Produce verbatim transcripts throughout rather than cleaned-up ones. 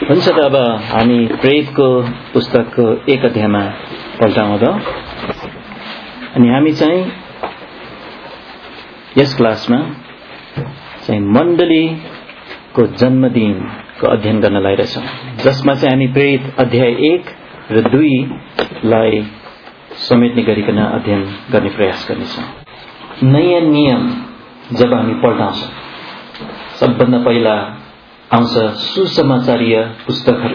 हुन्छ त अब हामी प्रेरितको पुस्तकको एक अध्यायमा पल्टाउँ त। अनि हामी चाहिँ यस क्लासमा चाहिँ मण्डलीको जन्मदिनको अध्ययन गर्न लागिरहेछौँ, जसमा चाहिँ हामी प्रेरित अध्याय एक र दुईलाई समेट्ने गरिकन अध्ययन गर्ने प्रयास गर्नेछौँ। नयाँ नियम जब हामी पल्टाउँछौँ, सबभन्दा पहिला आउँछ सुसमाचारीय पुस्तकहरू,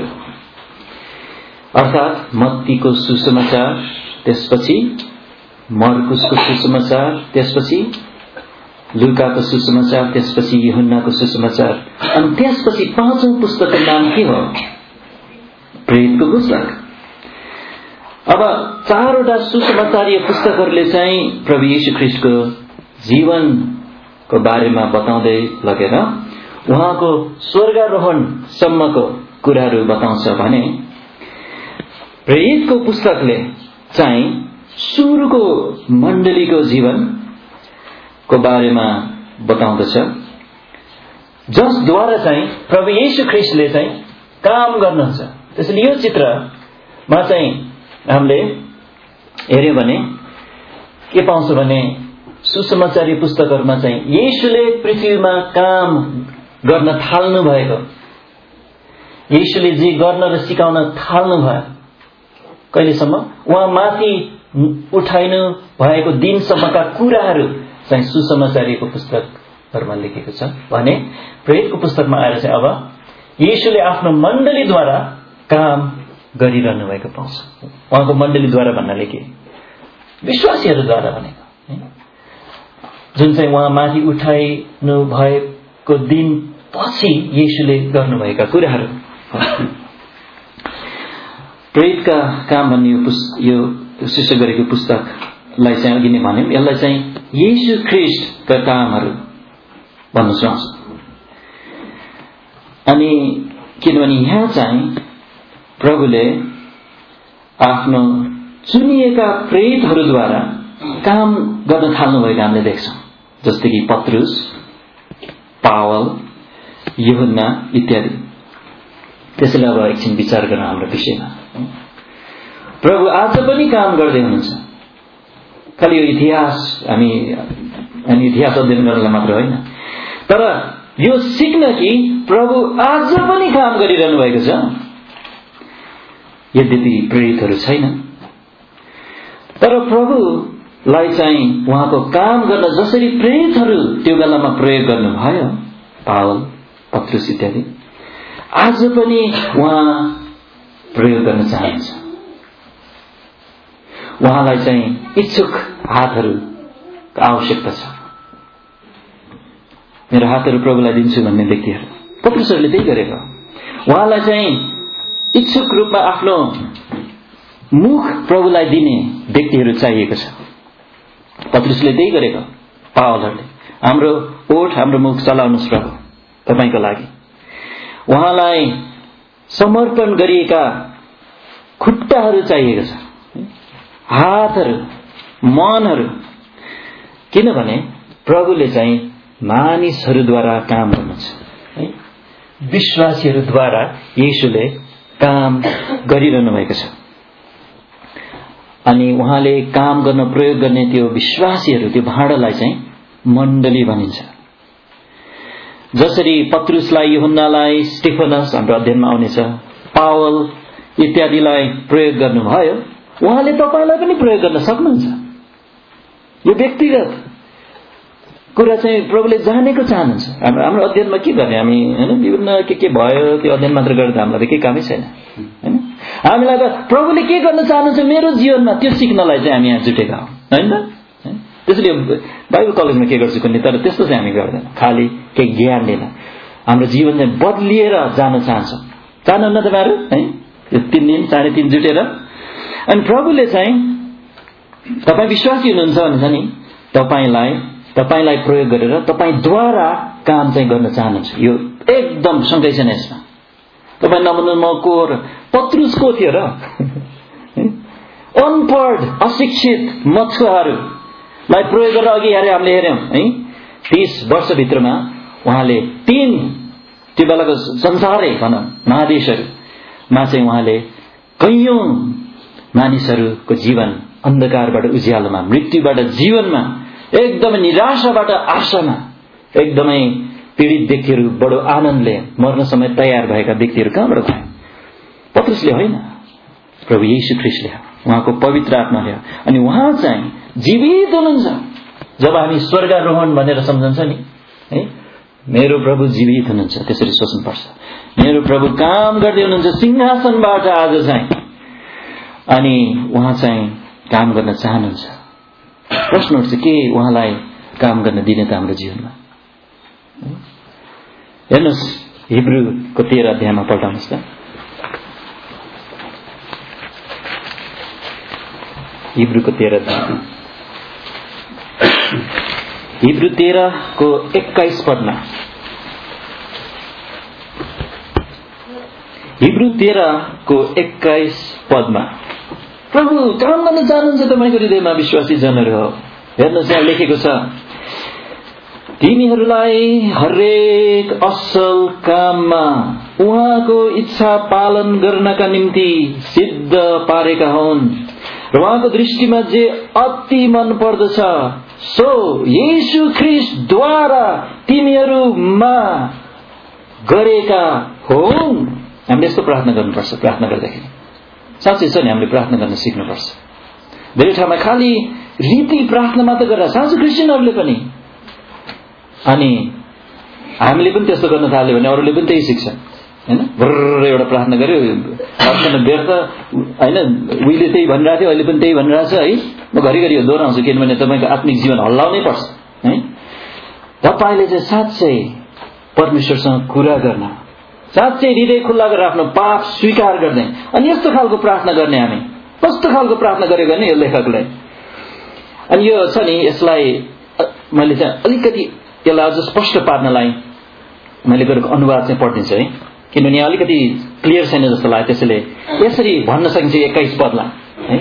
अर्थात् मत्तीको सुसमाचार, त्यसपछि मर्कुसको सुसमाचार, त्यसपछि लुकाको सुसमाचार, त्यसपछि यूहन्नाको सुसमाचार, अनि त्यसपछि पाँचौं पुस्तकको नाम के हो? प्रेरितको पुस्तक। अब चारवटा सुसमाचारीय पुस्तकहरूले चाहिँ प्रभु येशू ख्रीष्टको जीवनको बारेमा बताउँदै लगेर उहाँको स्वर्गारोहणसम्मको कुराहरू बताउँछ भने प्रेरितको पुस्तकले चाहिँ सुरुको मण्डलीको जीवनमा बारेमा बताउँदछ, जसद्वारा चाहिँ प्रभु येशू ख्रीष्टले चाहिँ काम गर्नुहुन्छ। त्यसैले यो चित्रमा चाहिँ हामीले हेर्यौं भने के पाउँछ भने सुसमाचारी पुस्तकहरूमा चाहिँ येशूले पृथ्वीमा काम गर्न थाल्नु भएको, येशूले जे गर्न र सिकाउन थाल्नु भयो, कहिलेसम्म उहाँ माथि उठाइनु भएको दिनसम्मका कुराहरू चाहिँ सुसमाचारीको पुस्तकहरूमा लेखेको छ भने प्रेरितको पुस्तकमा आएर चाहिँ अब येशूले आफ्नो मण्डलीद्वारा काम गरिरहनु भएको पाउँछ। उहाँको मण्डलीद्वारा भन्नाले के? विश्वासीहरूद्वारा भनेको, जुन चाहिँ उहाँ माथि उठाइनु भएको दिन पछि येशूले गर्नुभएका कुराहरू। प्रेरितका काम भन्ने यो शीर्षक गरेको पुस्तकलाई चाहिँ अघि नै भन्यौं, यसलाई चाहिँ येशू ख्रीष्टका कामहरू भन्न चाहन्छ। अनि किनभने यहाँ चाहिँ प्रभुले आफ्नो चुनिएका प्रेरितहरूद्वारा काम गर्न थाल्नु भएको हामीले देख्छौँ, जस्तै कि पत्रुस, पावल, यूहन्ना इत्यादि। त्यसैले अब एकछिन विचार गर्न हाम्रो विषयमा। प्रभु आज पनि काम गर्दै हुनुहुन्छ। खालि यो इतिहास हामी हामी इतिहास अध्ययन गर्नलाई मात्र होइन, तर यो सिक्न कि प्रभु आज पनि काम गरिरहनु भएको छ। यद्यपि प्रेरितहरू छैन, तर प्रभुलाई चाहिँ उहाँको काम गर्न जसरी प्रेरितहरू त्यो बेलामा प्रयोग गर्नुभयो, पावल, पत्रुस इत्यादि, आज पनि उहाँ प्रयोग गर्न चाहन्छ। उहाँलाई चाहिँ इच्छुक हातहरूको आवश्यकता छ। मेरो हातहरू प्रभुलाई दिन्छु भन्ने व्यक्तिहरू, पत्रुसहरूले त्यही गरेको। उहाँलाई चाहिँ इच्छुक रूपमा आफ्नो मुख प्रभुलाई दिने व्यक्तिहरू चाहिएको छ। पत्रुसले त्यही गरेको। पावलहरूले हाम्रो ओठ, हाम्रो मुख चलाउनुहोस् प्रभु तपाईको लागि। उहाँलाई समर्पण गरिएका खुट्टाहरू चाहिएको छ, हातहरू, मनहरू, किनभने प्रभुले चाहिँ मानिसहरूद्वारा काम गर्नुहुन्छ है। विश्वासीहरूद्वारा येशूले काम गरिरहनु भएको छ। अनि उहाँले काम गर्न प्रयोग गर्ने त्यो विश्वासीहरू, त्यो भाँडालाई चाहिँ मण्डली भनिन्छ। जसरी पत्रुसलाई, यूहन्नालाई, स्टेफनस हाम्रो अध्ययनमा आउनेछ, पावल इत्यादिलाई प्रयोग गर्नुभयो, उहाँले तपाईलाई पनि प्रयोग गर्न सक्नुहुन्छ। यो व्यक्तिगत कुरा चाहिँ प्रभुले जानेको चाहनुहुन्छ। हाम्रो हाम्रो अध्ययनमा के गर्ने हामी हैन, विभिन्न के के भयो त्यो अध्ययन मात्र गर्दा हामीलाई केही कामै छैन हैन। हामीलाई त प्रभुले के गर्न चाहनुहुन्छ मेरो जीवनमा त्यो सिक्नलाई चाहिँ हामी यहाँ जुटेका हौं हैन त। त्यसैले बाइबल कलेजमा के गर्छु कुनै, तर त्यस्तो चाहिँ हामी गर्दैन। खाली केही ज्ञान लिन हाम्रो जीवन चाहिँ बदलिएर जान चाहन्छौँ। चाहनुहुन्न तपाईहरु है? यो तीन दिन साढे तीन जुटेर अनि प्रभुले चाहिँ तपाई विश्वासी हुनुहुन्छ भने चाहिँ नि तपाईलाई तपाईलाई प्रयोग गरेर तपाईद्वारा काम चाहिँ गर्न चाहनुहुन्छ। यो एकदम शंकै छैन यसमा। तपाई नभन्नु म को र? पत्रुस को थियो र? अनपढ अशिक्षित मछुवाहरूलाई प्रयोग गरेर अघि हेरे हामीले हेर्यौं है। तीस वर्षभित्रमा उहाँले तीन त्यो बेलाको संसारै भनौँ महादेशहरूमा चाहिँ उहाँले कैयौं मानिसहरूको जीवन अन्धकारबाट उज्यालोमा, मृत्युबाट जीवनमा, एकदमै निराशाबाट आशामा, एकदमै पीडित व्यक्तिहरू बडो आनन्दले मर्न समय तयार भएका व्यक्तिहरू कहाँबाट भए? पत्रुसले होइन, प्रभु येशू ख्रीष्टले, उहाँको पवित्र आत्माले। अनि उहाँ चाहिँ जीवित हुनुहुन्छ। जब हामी स्वर्गारोहण भनेर सम्झन्छ नि, है, मेरो प्रभु जीवित हुनुहुन्छ, त्यसरी सोच्नुपर्छ। मेरो प्रभु काम गर्दै हुनुहुन्छ सिंहासनबाट आज चाहिँ, अनि उहाँ चाहिँ काम गर्न चाहनुहुन्छ। प्रश्न उठ्छ, के उहाँलाई काम गर्न दिने त हाम्रो जीवनमा? हेर्नुहोस्, हिब्रूको तेह्र अध्यायमा पल्टाउनुहोस् त। हिब्रूको तेह्र अध्याय, हिब्रू तेह्रको एक्काइस पदमा, हिब्रू तेह्रको एक्काइस पदमा प्रभु काम गर्न चाहनुहुन्छ तपाईँको हृदयमा विश्वासी जनहरू हो। हेर्नुहोस्, यहाँ लेखेको छ, तिमीहरूलाई हरेक असल काममा उहाँको इच्छा पालन गर्नका निम्ति सिद्ध पारेका हुन् र उहाँको दृष्टिमा जे अति मन पर्दछ सो येशू ख्रीष्टद्वारा तिमीहरूमा गरेका हुन्। हामीले यस्तो प्रार्थना गर्नुपर्छ। प्रार्थना गर्दाखेरि साँच्चै छ नि, हामीले प्रार्थना गर्न सिक्नुपर्छ। धेरै ठाउँमा खालि रीति प्रार्थना मात्र गरेर साँचो क्रिस्चियनहरूले पनि, अनि हामीले पनि त्यस्तो गर्न थाल्यो भने अरूले पनि त्यही सिक्छ हैन। भर्र एउटा प्रार्थना गर्यो, अर्को व्यर्थ हैन, उहिले त्यही भनिरहेको थियो, अहिले पनि त्यही भनिरहेछ है। म घरिघरि यो दोहोऱ्याउँछु, किनभने तपाईँको आत्मिक जीवन हल्लाउनै पर्छ है। तपाईँले चाहिँ साँच्चै परमेश्वरसँग कुरा गर्न, साँच्चै हृदय खुल्ला गरेर आफ्नो पाप स्वीकार गर्दै, अनि यस्तो खालको प्रार्थना गर्ने। हामी कस्तो खालको प्रार्थना गरेको भने यो लेखकलाई, अनि यो छ नि, यसलाई मैले चाहिँ अलिकति यसलाई अझ स्पष्ट पार्नलाई मैले गरेको अनुवाद चाहिँ पढिदिन्छु है, किनभने यहाँ अलिकति क्लियर छैन जस्तो लाग्यो। त्यसैले यसरी भन्न सकिन्छ एक्काइस पदलाई है,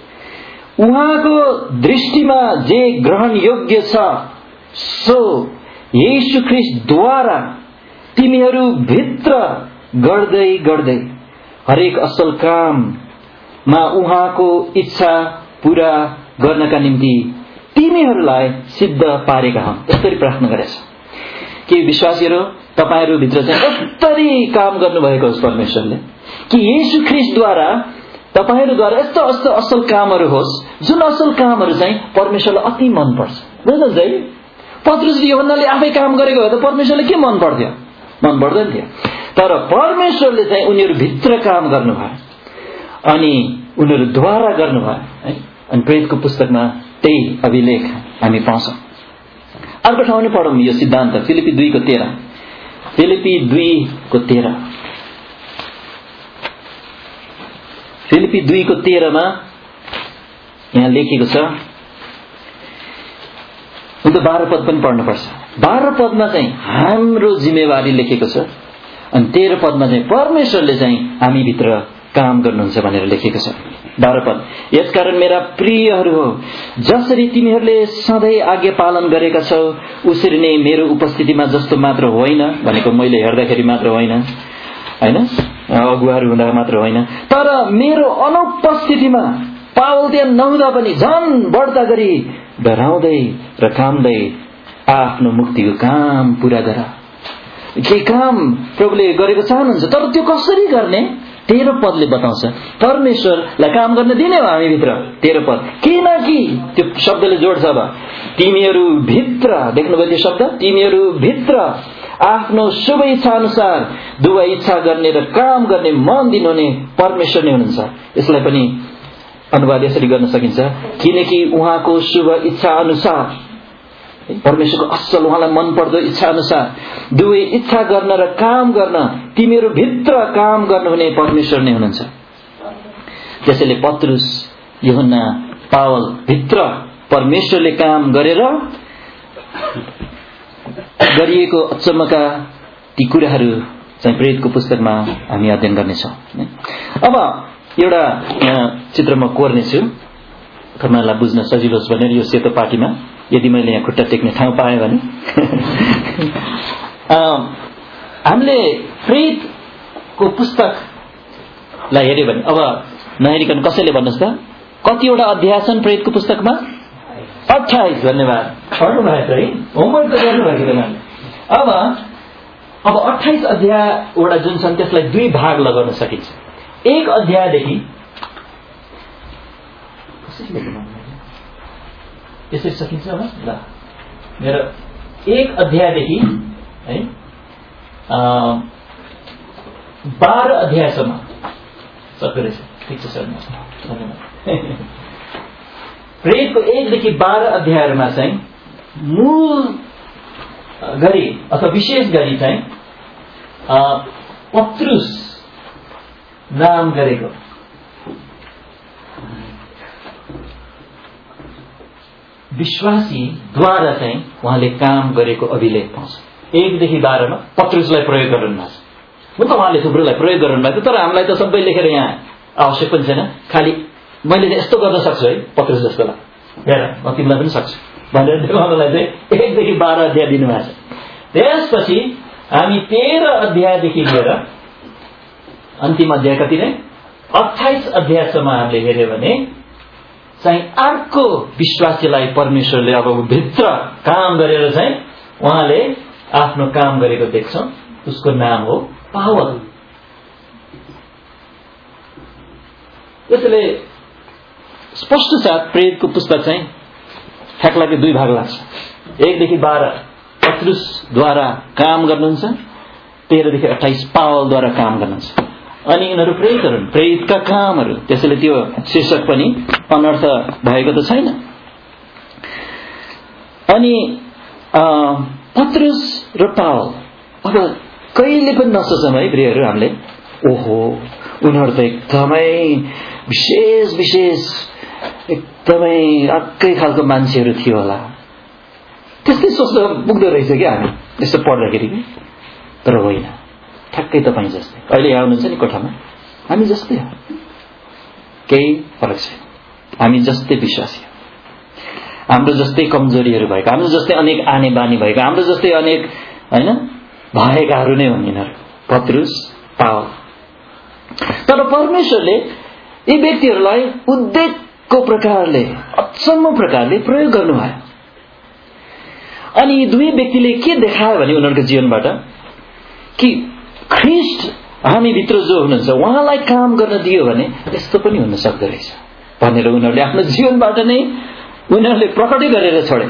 उहाँको दृष्टिमा जे ग्रहण योग्य छ सो येशू ख्रीष्टद्वारा तिमीहरू भित्र गर्दै गर्दै हरेक असल काममा उहाँको इच्छा पूरा गर्नका निम्ति तिमीहरूलाई सिद्ध पारेका हुन्। यसरी प्रार्थना गरेछ कि विश्वासीहरू, तपाईहरू भित्र चाहिँ यसरी काम गर्नुभएको होस् परमेश्वरले, कि येशू ख्रीष्टद्वारा तपाईहरूद्वारा यस्तो यस्तो असल कामहरू होस्, जुन असल कामहरू चाहिँ परमेश्वरलाई अति मन पर्छ। बुझ्नुहुन्छ है? पत्रुस यूहन्नाले आफै काम गरेको भए त परमेश्वरले के मन पर्थ्यो? मन पर्दैन थियो। तर परमेश्वरले चाहिँ उनीहरू भित्र काम गर्नुभयो अनि उनीहरूद्वारा गर्नुभयो है। अनि प्रेरितको पुस्तकमा त्यही अभिलेख हामी पाउँछौँ। अर्को ठाउँ नै पढौँ यो सिद्धान्त, फिलिपी दुईको तेह्र, फिलिपी दुईको तेह्र, फिलिपी दुईको तेह्रमा यहाँ लेखेको छ। अन्त बाह्र पद पनि पढ्नुपर्छ। बाह्र पदमा चाहिँ हाम्रो जिम्मेवारी लेखेको छ, अनि तेह्र पदमा चाहिँ परमेश्वरले चाहिँ हामी भित्र काम गर्नुहुन्छ भनेर लेखेको छ। बाह्र पद, यसकारण मेरा प्रियहरू हो, जसरी तिमीहरूले सधैँ आज्ञा पालन गरेका छौ उसरी नै मेरो उपस्थितिमा जस्तो मात्र होइन, भनेको मैले हेर्दाखेरि मात्र होइन हैन, अगुवाहरू हुँदा मात्र होइन, तर मेरो अनुपस्थितिमा पावल त्यहाँ नहुँदा पनि झन् बढ्ता गरी डराउँदै र कामदै आफ्नो मुक्तिको काम पूरा गर। के काम प्रभुले गरेको चाहनुहुन्छ, तर त्यो कसरी गर्ने? तेह्र पदले बताउँछ। परमेश्वरलाई काम गर्न दिने हो हामी भित्र। तेह्र पद, किनकि त्यो शब्दले जोड्छ अब, तिमीहरू भित्र, देख्नुभयो त्यो शब्द, तिमीहरू भित्र आफ्नो शुभ इच्छा अनुसार दुवै इच्छा गर्ने र काम गर्ने मन दिनुहुने परमेश्वर नै हुनुहुन्छ। यसलाई पनि अनुवाद यसरी गर्न सकिन्छ, किनकि उहाँको शुभ इच्छा अनुसार, परमेश्वरको असल उहाँलाई मन पर्दो इच्छा अनुसार दुवै इच्छा गर्न र काम गर्न तिमीहरू भित्र काम गर्नुहुने परमेश्वर नै हुनुहुन्छ। त्यसैले पत्रुस, यूहन्ना, पावल भित्र परमेश्वरले काम गरेर गरिएको अचम्मका ती कुराहरू चाहिँ प्रेरितको पुस्तकमा हामी अध्ययन गर्नेछौँ। अब एउटा चित्र म कोर्नेछु तपाईँहरूलाई बुझ्न सजिलो होस् भनेर, यो सेतो पाटीमा यदि मैले यहाँ खुट्टा टेक्ने ठाउँ पाएँ भने हामीले प्रेरितको पुस्तकलाई हेर्यो भने अब नहेरिकन कसैले भन्नुहोस् त कतिवटा अध्याय छन् प्रेरितको पुस्तकमा? अट्ठाइस। धन्यवाद, पढ्नु भएको है, होमवर्क त गर्नुभएको थिएन। अब अब अट्ठाइस अध्यायवटा जुन छन् त्यसलाई दुई भाग लगाउन सकिन्छ। एक अध्यायदेखि यसरी सकिन्छ होला ल, मेरो एक अध्यायदेखि है बाह्र अध्यायसम्म सक्दो रहेछ। ठिक छ सर, धन्यवाद। प्रेरितको एकदेखि बाह्र अध्यायहरूमा चाहिँ मूल गरी अथवा विशेष गरी चाहिँ पत्रुस नाम गरेको विश्वासीद्वारा चाहिँ उहाँले काम गरेको अभिलेख पाउँछ। एकदेखि बाह्रमा पत्रुसलाई प्रयोग गर्नुभएको छ। म त उहाँले थुप्रोलाई प्रयोग गर्नुभएको, तर हामीलाई त सबै लेखेर यहाँ आवश्यक पनि छैन। खालि मैले यस्तो गर्न सक्छु है पत्रुस जस्तोलाई, हेर म तिमीलाई पनि सक्छु भनेर देखाउनलाई चाहिँ एकदेखि बाह्र अध्याय दिनुभएको छ। त्यसपछि हामी तेह्र अध्यायदेखि लिएर अन्तिम अध्याय कति नै अट्ठाइस अध्यायसम्म हामीले हेर्यो भने चाहिँ अर्को विश्वासीलाई परमेश्वरले अब भित्र काम गरेर चाहिँ उहाँले आफ्नो काम गरेको देख्छौं। उसको नाम हो पावल। त्यसैले स्पष्ट साथ प्रेरितको पुस्तक चाहिँ ठ्याक्लाकै दुई भाग लाग्छ। एकदेखि बाह्र पत्रुसद्वारा काम गर्नुहुन्छ, तेह्रदेखि अट्ठाइस पावलद्वारा काम गर्नुहुन्छ। अनि यिनीहरू प्रेरितहरू, प्रेरितका कामहरू। त्यसैले त्यो शीर्षक पनि अनर्थ भएको त छैन। अनि पत्रुस र पावल अब कहिले पनि नसोचौँ है प्रियहरू हामीले, ओहो उनीहरू त एकदमै विशेष विशेष एकदमै अर्कै खालको मान्छेहरू थियो होला, त्यस्तै सोच्न पुग्दो रहेछ क्या हामी यस्तो पढ्दाखेरि। तर होइन, ठ्याक्कै तपाईँ जस्तै अहिले आउनुहुन्छ नि कोठामा, हामी जस्तै हो, केही फरक छैन। हामी जस्तै विश्वासी हो, हाम्रो जस्तै कमजोरीहरू भएको, हाम्रो जस्तै अनेक आने बानी भएको, हाम्रो जस्तै अनेक होइन भएकाहरू नै हुन् यिनीहरू, पत्रुस पावल। तर परमेश्वरले यी व्यक्तिहरूलाई उद्वेगको प्रकारले, अचम्म प्रकारले प्रयोग गर्नुभयो। अनि यी दुई व्यक्तिले के देखायो भने उनीहरूको जीवनबाट कि ख्रीष्ट हामी भित्र जो हुनुहुन्छ उहाँलाई काम गर्न दियो भने यस्तो पनि हुन सक्दो रहेछ भनेर उनीहरूले आफ्नो जीवनबाट नै उनीहरूले प्रकटै गरेर छोडे।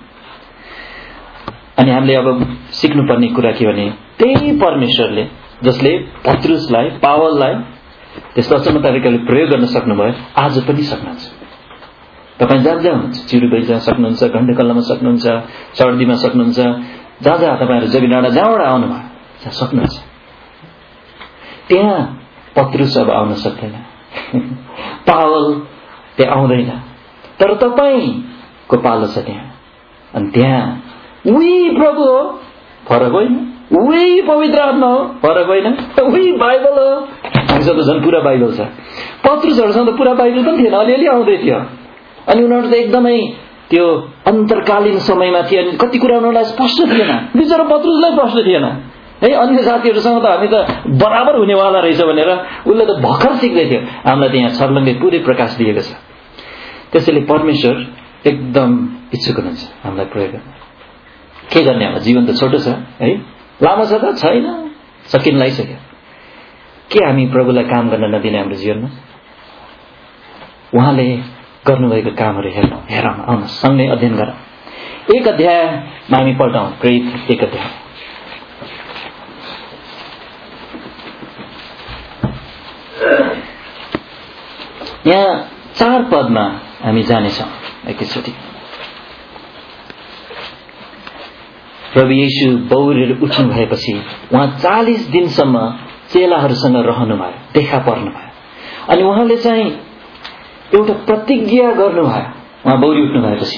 अनि हामीले अब सिक्नुपर्ने कुरा के भने त्यही परमेश्वरले जसले पत्रुसलाई, पावललाई त्यस्तो अचम्म तरिकाले प्रयोग गर्न सक्नुभयो, आज पनि सक्नुहुन्छ। तपाईँ जहाँ जहाँ हुनुहुन्छ, चिरुबैजा सक्नुहुन्छ, घण्टकल्लामा सक्नुहुन्छ, चर्दीमा सक्नुहुन्छ, जहाँ जहाँ तपाईँहरू जबी डाँडा जहाँबाट आउनुभयो त्यहाँ सक्नुहुन्छ। त्यहाँ पत्रुस अब आउन सक्दैन, पावल त्यहाँ आउँदैन, तर तपाईँको पालो छ त्यहाँ। अनि त्यहाँ उही प्रभु हो, फरक होइन, उही पवित्र आत्मा हो, फरक होइन, उही बाइबल हो। हामीसँग त झन् पुरा बाइबल छ। पत्रुसहरूसँग त पुरा बाइबल पनि थिएन, अलिअलि आउँदै थियो। अनि उनीहरू त एकदमै त्यो अन्तरकालीन समयमा थिए, अनि कति कुरा उनीहरूलाई स्पष्ट थिएन, बिचरा पत्रुसलाई स्पष्ट थिएन है। अन्य साथीहरूसँग त हामी त बराबर हुनेवाला रहेछ भनेर उसले त भर्खर सिक्दै थियो। हामीलाई त यहाँ छर्लङ्गै पुरै प्रकाश दिएको छ। त्यसैले परमेश्वर एकदम इच्छुक हुनुहुन्छ हामीलाई प्रयोग गर्न। के गर्ने, अब जीवन त छोटो छ है, लामो छ त छैन, सकिन लागिसक्यो। के हामी प्रभुलाई काम गर्न नदिने हाम्रो जीवनमा? उहाँले गर्नुभएको कामहरू हेर्नु, हेरौँ, आउनु सँगै अध्ययन गरौँ। एक अध्यायमा हामी पल्टाउँ, प्रेरित एक अध्याय। यहाँ चार पदमा हामी जानेछौँ एकैचोटि। प्रभु येशू बौरेर उठ्नु भएपछि उहाँ चालीस दिनसम्म चेलाहरूसँग रहनुभयो, देखा पर्नुभयो। अनि उहाँले चाहिँ एउटा प्रतिज्ञा गर्नुभयो उहाँ बौरी उठ्नु भएपछि।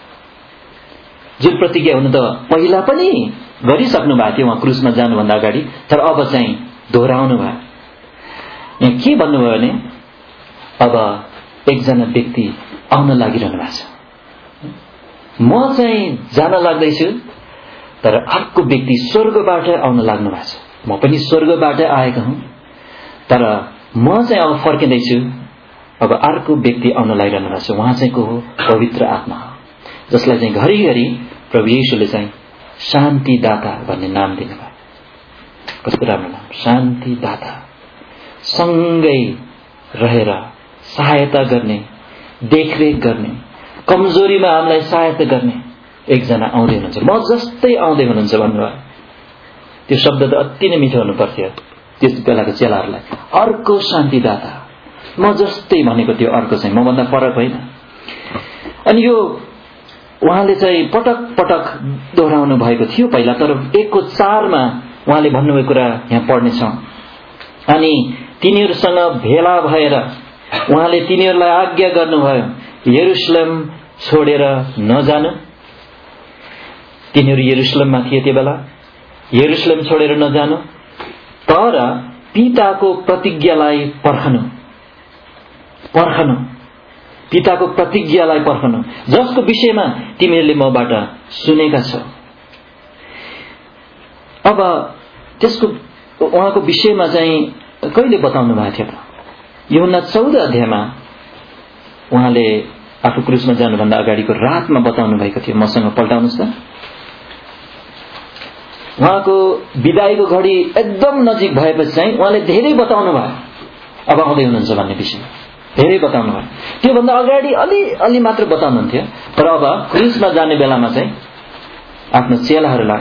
जुन प्रतिज्ञा हुनु त पहिला पनि गरिसक्नु भएको थियो उहाँ क्रुसमा जानुभन्दा अगाडि, तर अब चाहिँ दोहोऱ्याउनु भयो। यहाँ के भन्नुभयो भने अब एकजना व्यक्ति आउन लागिरहनु भएको छ, म चाहिँ जान लाग्दैछु, तर अर्को व्यक्ति स्वर्गबाट आउन लाग्नु भएको छ, म पनि स्वर्गबाट आएको हुँ, तर म चाहिँ अब फर्किँदैछु, अब अर्को व्यक्ति आउन लागिरहनु भएको छ, उहाँ चाहिँ को हो? पवित्र आत्मा हो, जसलाई चाहिँ घरिघरि प्रभु येशूले चाहिँ शान्तिदाता भन्ने नाम दिनुभयो। कस्तो राम्रो नाम, शान्तिदाता। सँगै रहेर सहायता गर्ने, देखरेख गर्ने, कमजोरीमा हामीलाई सहायता गर्ने एकजना आउँदै हुनुहुन्छ, म जस्तै आउँदै हुनुहुन्छ भन्नुभयो। त्यो शब्द त अति नै मिठो हुनु पर्थ्यो त्यस बेलाको चेलाहरूलाई। अर्को शान्तिदाता, म जस्तै भनेको त्यो अर्को चाहिँ मभन्दा फरक होइन। अनि यो उहाँले चाहिँ पटक पटक दोहोऱ्याउनु भएको थियो पहिला, तर एकको चारमा उहाँले भन्नुभएको कुरा यहाँ पढ्नेछौँ। अनि तिनीहरूसँग भेला भएर उहाँले तिनीहरूलाई आज्ञा गर्नुभयो, यरुशलेम छोडेर नजानु। तिनीहरू यरुशलेममा थिए त्यो बेला, यरुशलेम छोडेर नजानु, तर पिताको प्रतिज्ञालाई पर्खनु पर्खनु पिताको प्रतिज्ञालाई पर्खनु, जसको विषयमा तिमीहरूले मबाट सुनेका छौ। अब त्यसको उहाँको विषयमा चाहिँ कहिले बताउनु भएको थियो त? यूहन्ना चौध अध्यायमा उहाँले आफू क्रुसमा जानुभन्दा अगाडिको रातमा बताउनु भएको थियो। मसँग पल्टाउनुहोस् त। उहाँको विदाईको घडी एकदम नजिक भएपछि चाहिँ उहाँले धेरै बताउनु भयो, अब आउँदै हुनुहुन्छ भन्ने विषय धेरै बताउनु भयो। त्योभन्दा अगाडि अलि अलि मात्र बताउनुहुन्थ्यो, तर अब क्रुसमा जाने बेलामा चाहिँ आफ्नो चेलाहरूलाई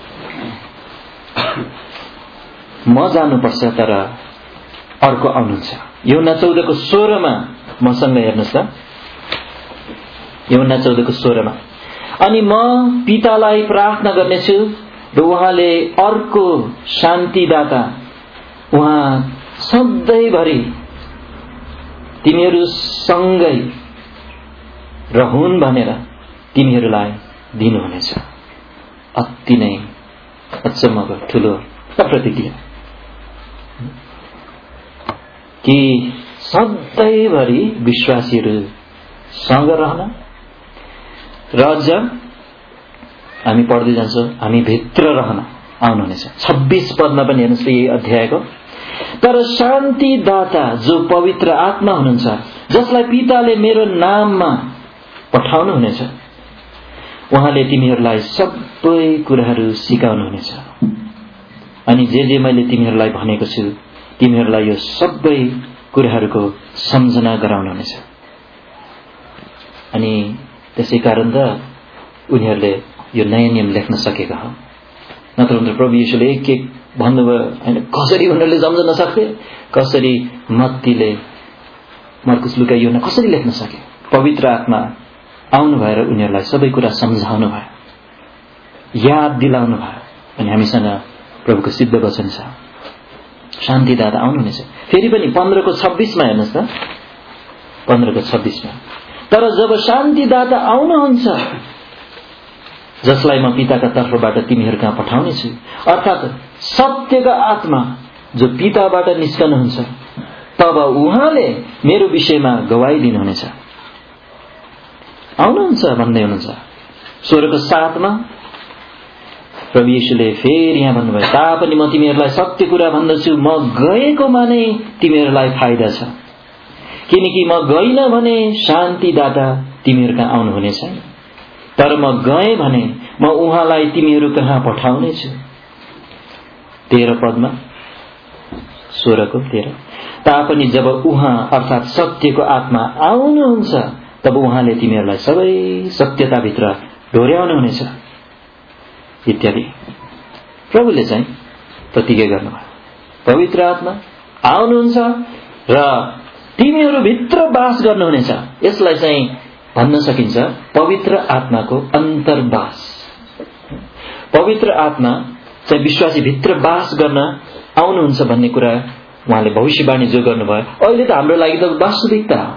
म जानुपर्छ तर अर्को आउनुहुन्छ। यूहन्ना चौधको सोह्रमा मसँग हेर्नुहोस् त, यूहन्ना चौधको सोह्रमा, अनि म पितालाई प्रार्थना गर्नेछु र उहाँले अर्को शान्तिदाता उहाँ सधैँभरि तिमीहरू सँगै रहून् भनेर तिमीहरूलाई दिनुहुनेछ। अति नै अचम्मको ठुलो प्रतिज्ञा कि सधैँभरि विश्वासीहरूसँग रहन र अझ हामी पढ्दै जान्छौँ, हामी भित्र रहन आउनुहुनेछ। छब्बीस पदमा पनि हेर्नुहोस् यही अध्यायको, तर शान्तिदाता जो पवित्र आत्मा हुनुहुन्छ, जसलाई पिताले मेरो नाममा पठाउनुहुनेछ, उहाँले तिमीहरूलाई सबै कुराहरू सिकाउनुहुनेछ। अनि जे जे मैले तिमीहरूलाई भनेको छु तिमीहरूलाई यो सबै कुराहरूको सम्झना गराउनुहुनेछ। अनि त्यसै कारण त उनीहरूले यो नयाँ नियम लेख्न सकेका हो। नत्र भने प्रभु येशूले एक एक भन्नुभयो होइन, कसरी उनीहरूले सम्झन सक्थे, कसरी मत्तीले, मर्कुस, लुका, यूहन्ना कसरी लेख्न सके। पवित्र आत्मा आउनु भएर उनीहरूलाई सबै कुरा सम्झाउनु भयो, याद दिलाउनु भयो। अनि हामीसँग प्रभुको सिद्ध वचन छ, शान्तिदाता आउनुहुनेछ। फेरि पनि पन्ध्रको छब्बीसमा हेर्नुहोस् त, पन्ध्रको छब्बीसमा, तर जब शान्तिदाता आउनुहुन्छ, जसलाई म पिताका तर्फबाट तिमीहरू कहाँ पठाउनेछु, अर्थात् सत्यका आत्मा जो पिताबाट निस्कनुहुन्छ, तब उहाँले मेरो विषयमा गवाही दिनुहुनेछ। आउनुहुन्छ भन्दै हुनुहुन्छ। सोह्रको सातमा प्रभु येशूले फेरि यहाँ भन्नुभयो, तापनि म तिमीहरूलाई सत्य कुरा भन्दछु, म गएकोमा नै तिमीहरूलाई फाइदा छ, किनकि म गइन भने शान्तिदाता तिमीहरू कहाँ आउनुहुने छैन, तर म गएँ भने म उहाँलाई तिमीहरू कहाँ पठाउनेछु। तेह्र पदमा, सोह्रको तेह्र, तापनि जब उहाँ अर्थात् सत्यको आत्मा आउनुहुन्छ, तब उहाँले तिमीहरूलाई सबै सत्यताभित्र डोर्याउनुहुनेछ इत्यादि। प्रभुले चाहिँ प्रतिज्ञा गर्नुभयो, पवित्र आत्मा आउनुहुन्छ र तिमीहरू भित्र वास गर्नुहुनेछ। यसलाई चाहिँ भन्न सकिन्छ पवित्र आत्माको अन्तर्वास। पवित्र आत्मा चाहिँ विश्वासी भित्र वास गर्न आउनुहुन्छ भन्ने कुरा उहाँले भविष्यवाणी जो गर्नुभयो, अहिले त हाम्रो लागि त वास्तविकता हो।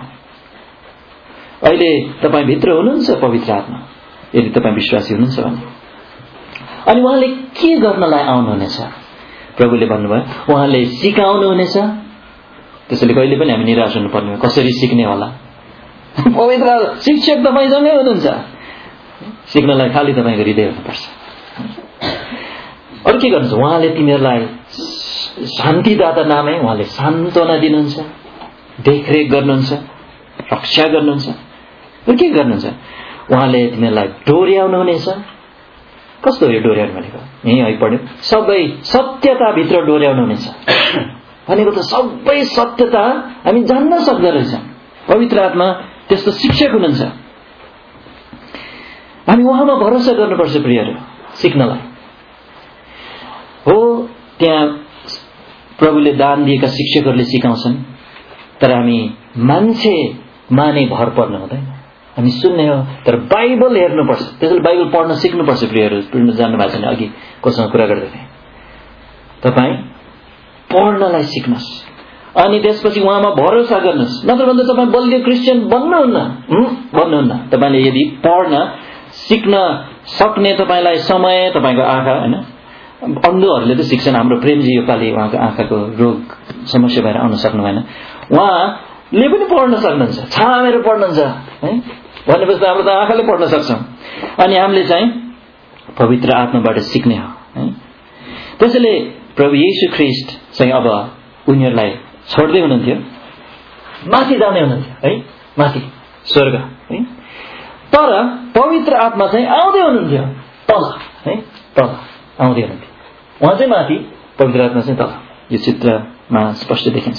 अहिले तपाईँ भित्र हुनुहुन्छ पवित्र आत्मा, यदि तपाईँ विश्वासी हुनुहुन्छ भने। अनि उहाँले के गर्नलाई आउनुहुनेछ? प्रभुले भन्नुभयो उहाँले सिकाउनुहुनेछ। त्यसैले कहिले पनि हामी निराश हुनुपर्ने, कसरी सिक्ने होला। पवित्र शिक्षक तपाईँसँगै हुनुहुन्छ, सिक्नलाई खालि तपाईँको हृदय हुनुपर्छ। अरु के गर्नुहुन्छ उहाँले तिमीहरूलाई शान्तिदाता नामै उहाँले सान्त्वना दिनुहुन्छ, देखरेख गर्नुहुन्छ, रक्षा गर्नुहुन्छ। र के गर्नुहुन्छ उहाँले तिमीहरूलाई डोर्याउनु हुनेछ। कस्तो हो यो डोर्याउनु भनेको? यही है पढ्यो, सबै सत्यताभित्र डोर्याउनु हुनेछ भनेको त सबै सत्यता हामी जान्न सक्दो रहेछ। पवित्र आत्मा त्यस्तो शिक्षक हुनुहुन्छ। हामी उहाँमा भरोसा गर्नुपर्छ प्रियहरू सिक्नलाई। हो त्यहाँ प्रभुले दान दिएका शिक्षकहरूले सिकाउँछन्, तर हामी मान्छेमा नै भर पर्नु हुँदैन। हामी सुन्ने हो तर बाइबल हेर्नुपर्छ। त्यसैले बाइबल पढ्न सिक्नुपर्छ प्रियहरू। पढ्न जान्नु भएको छैन, अघि कोसँग कुरा गर्दै थिएँ, तपाईँ पढ्नलाई सिक्नुहोस् अनि त्यसपछि उहाँमा भरोसा गर्नुहोस्। नत्र भन्दा तपाईँ बलियो क्रिस्चियन बन्नुहुन्न बन्नुहुन्न। तपाईँले यदि पढ्न सिक्न सक्ने तपाईँलाई समय, तपाईँको आँखा होइन, अन्धहरूले त सिक्छन्। हाम्रो प्रेमजी योपालि उहाँको आँखाको रोग समस्या भएर आउन सक्नु भएन। उहाँले पनि पढ्न सक्नुहुन्छ, छामेर पढ्नुहुन्छ है भनेपछि त हाम्रो त आँखाले पढ्न सक्छौँ। अनि हामीले चाहिँ पवित्र आत्माबाट सिक्ने हो है। त्यसैले प्रभु येशू ख्रीष्ट चाहिँ अब उनीहरूलाई छोड्दै हुनुहुन्थ्यो, माथि जाँदै हुनुहुन्थ्यो है, माथि स्वर्ग है। तर पवित्र आत्मा चाहिँ आउँदै हुनुहुन्थ्यो तल है, तल आउँदै हुनुहुन्थ्यो। उहाँ चाहिँ माथि, पवित्र आत्मा चाहिँ तल। यो चित्रमा स्पष्ट देखिन्छ।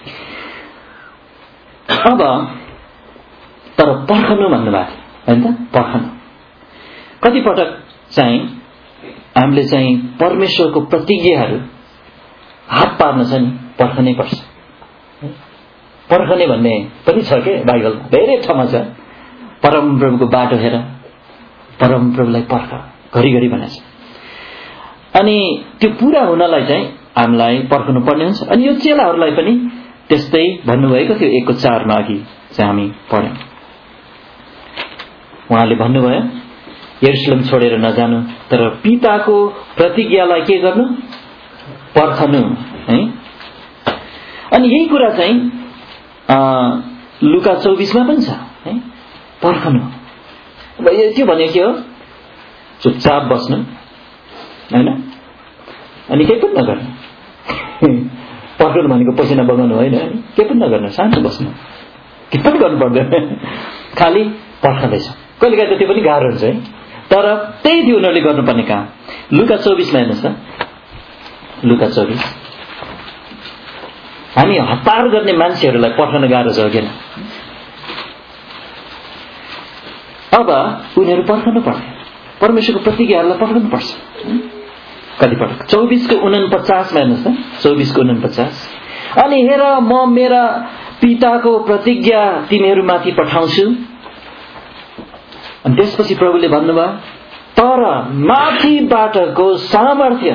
अब तर पर्खनु भन्नुभएको थियो होइन त, पर्खनु। कतिपटक चाहिँ हामीले चाहिँ परमेश्वरको प्रतिज्ञाहरू हात पार्न छ नि, पर्खनै पर्छ। पर्खने भन्ने पनि छ के बाइबलमा, धेरै ठाउँमा छ। परमप्रभुको बाटो हेर, परमप्रभुलाई पर्ख घरिघरि भनेको छ। अनि त्यो पूरा हुनलाई चाहिँ हामीलाई पर्खनु पर्ने हुन्छ। अनि यो चेलाहरूलाई पनि त्यस्तै भन्नुभएको थियो। एकको चारमा अघि चाहिँ हामी पढ्यौँ, उहाँले भन्नुभयो यरुशलेम छोडेर नजानु, तर पिताको प्रतिज्ञालाई के गर्नु, पर्खनु है। अनि यही कुरा चाहिँ लुका चौबिसमा पनि छ है, पर्खनु। त्यो भनेको के हो? चुपचाप बस्नु होइन, अनि केही पनि नगर्नु। पर्खनु भनेको पसिना बगाउनु होइन, केही पनि नगर्नु, शान्त बस्नु, के पनि गर्नु पर्दैन, खालि पर्खँदैछ। कहिले काहीँ त त्यो पनि गाह्रो हुन्छ है, तर त्यही थियो उनीहरूले गर्नुपर्ने काम। लुका चौबिसमा हेर्नुहोस् त, लुका चौबिस। हामी हतार गर्ने मान्छेहरूलाई पर्खन गाह्रो छ किन? अब उनीहरू पर्खनु पर्छ, परमेश्वरको प्रतिज्ञाहरूलाई पर्खनु पर्छ। कतिपटक चौबिसको उनपचासमा हेर्नुहोस् त, चौबिसको उनपचास। अनि हेर म मेरा पिताको प्रतिज्ञा तिमीहरूमाथि पठाउँछु। अनि त्यसपछि प्रभुले भन्नुभयो तर माथिबाटको सामर्थ्य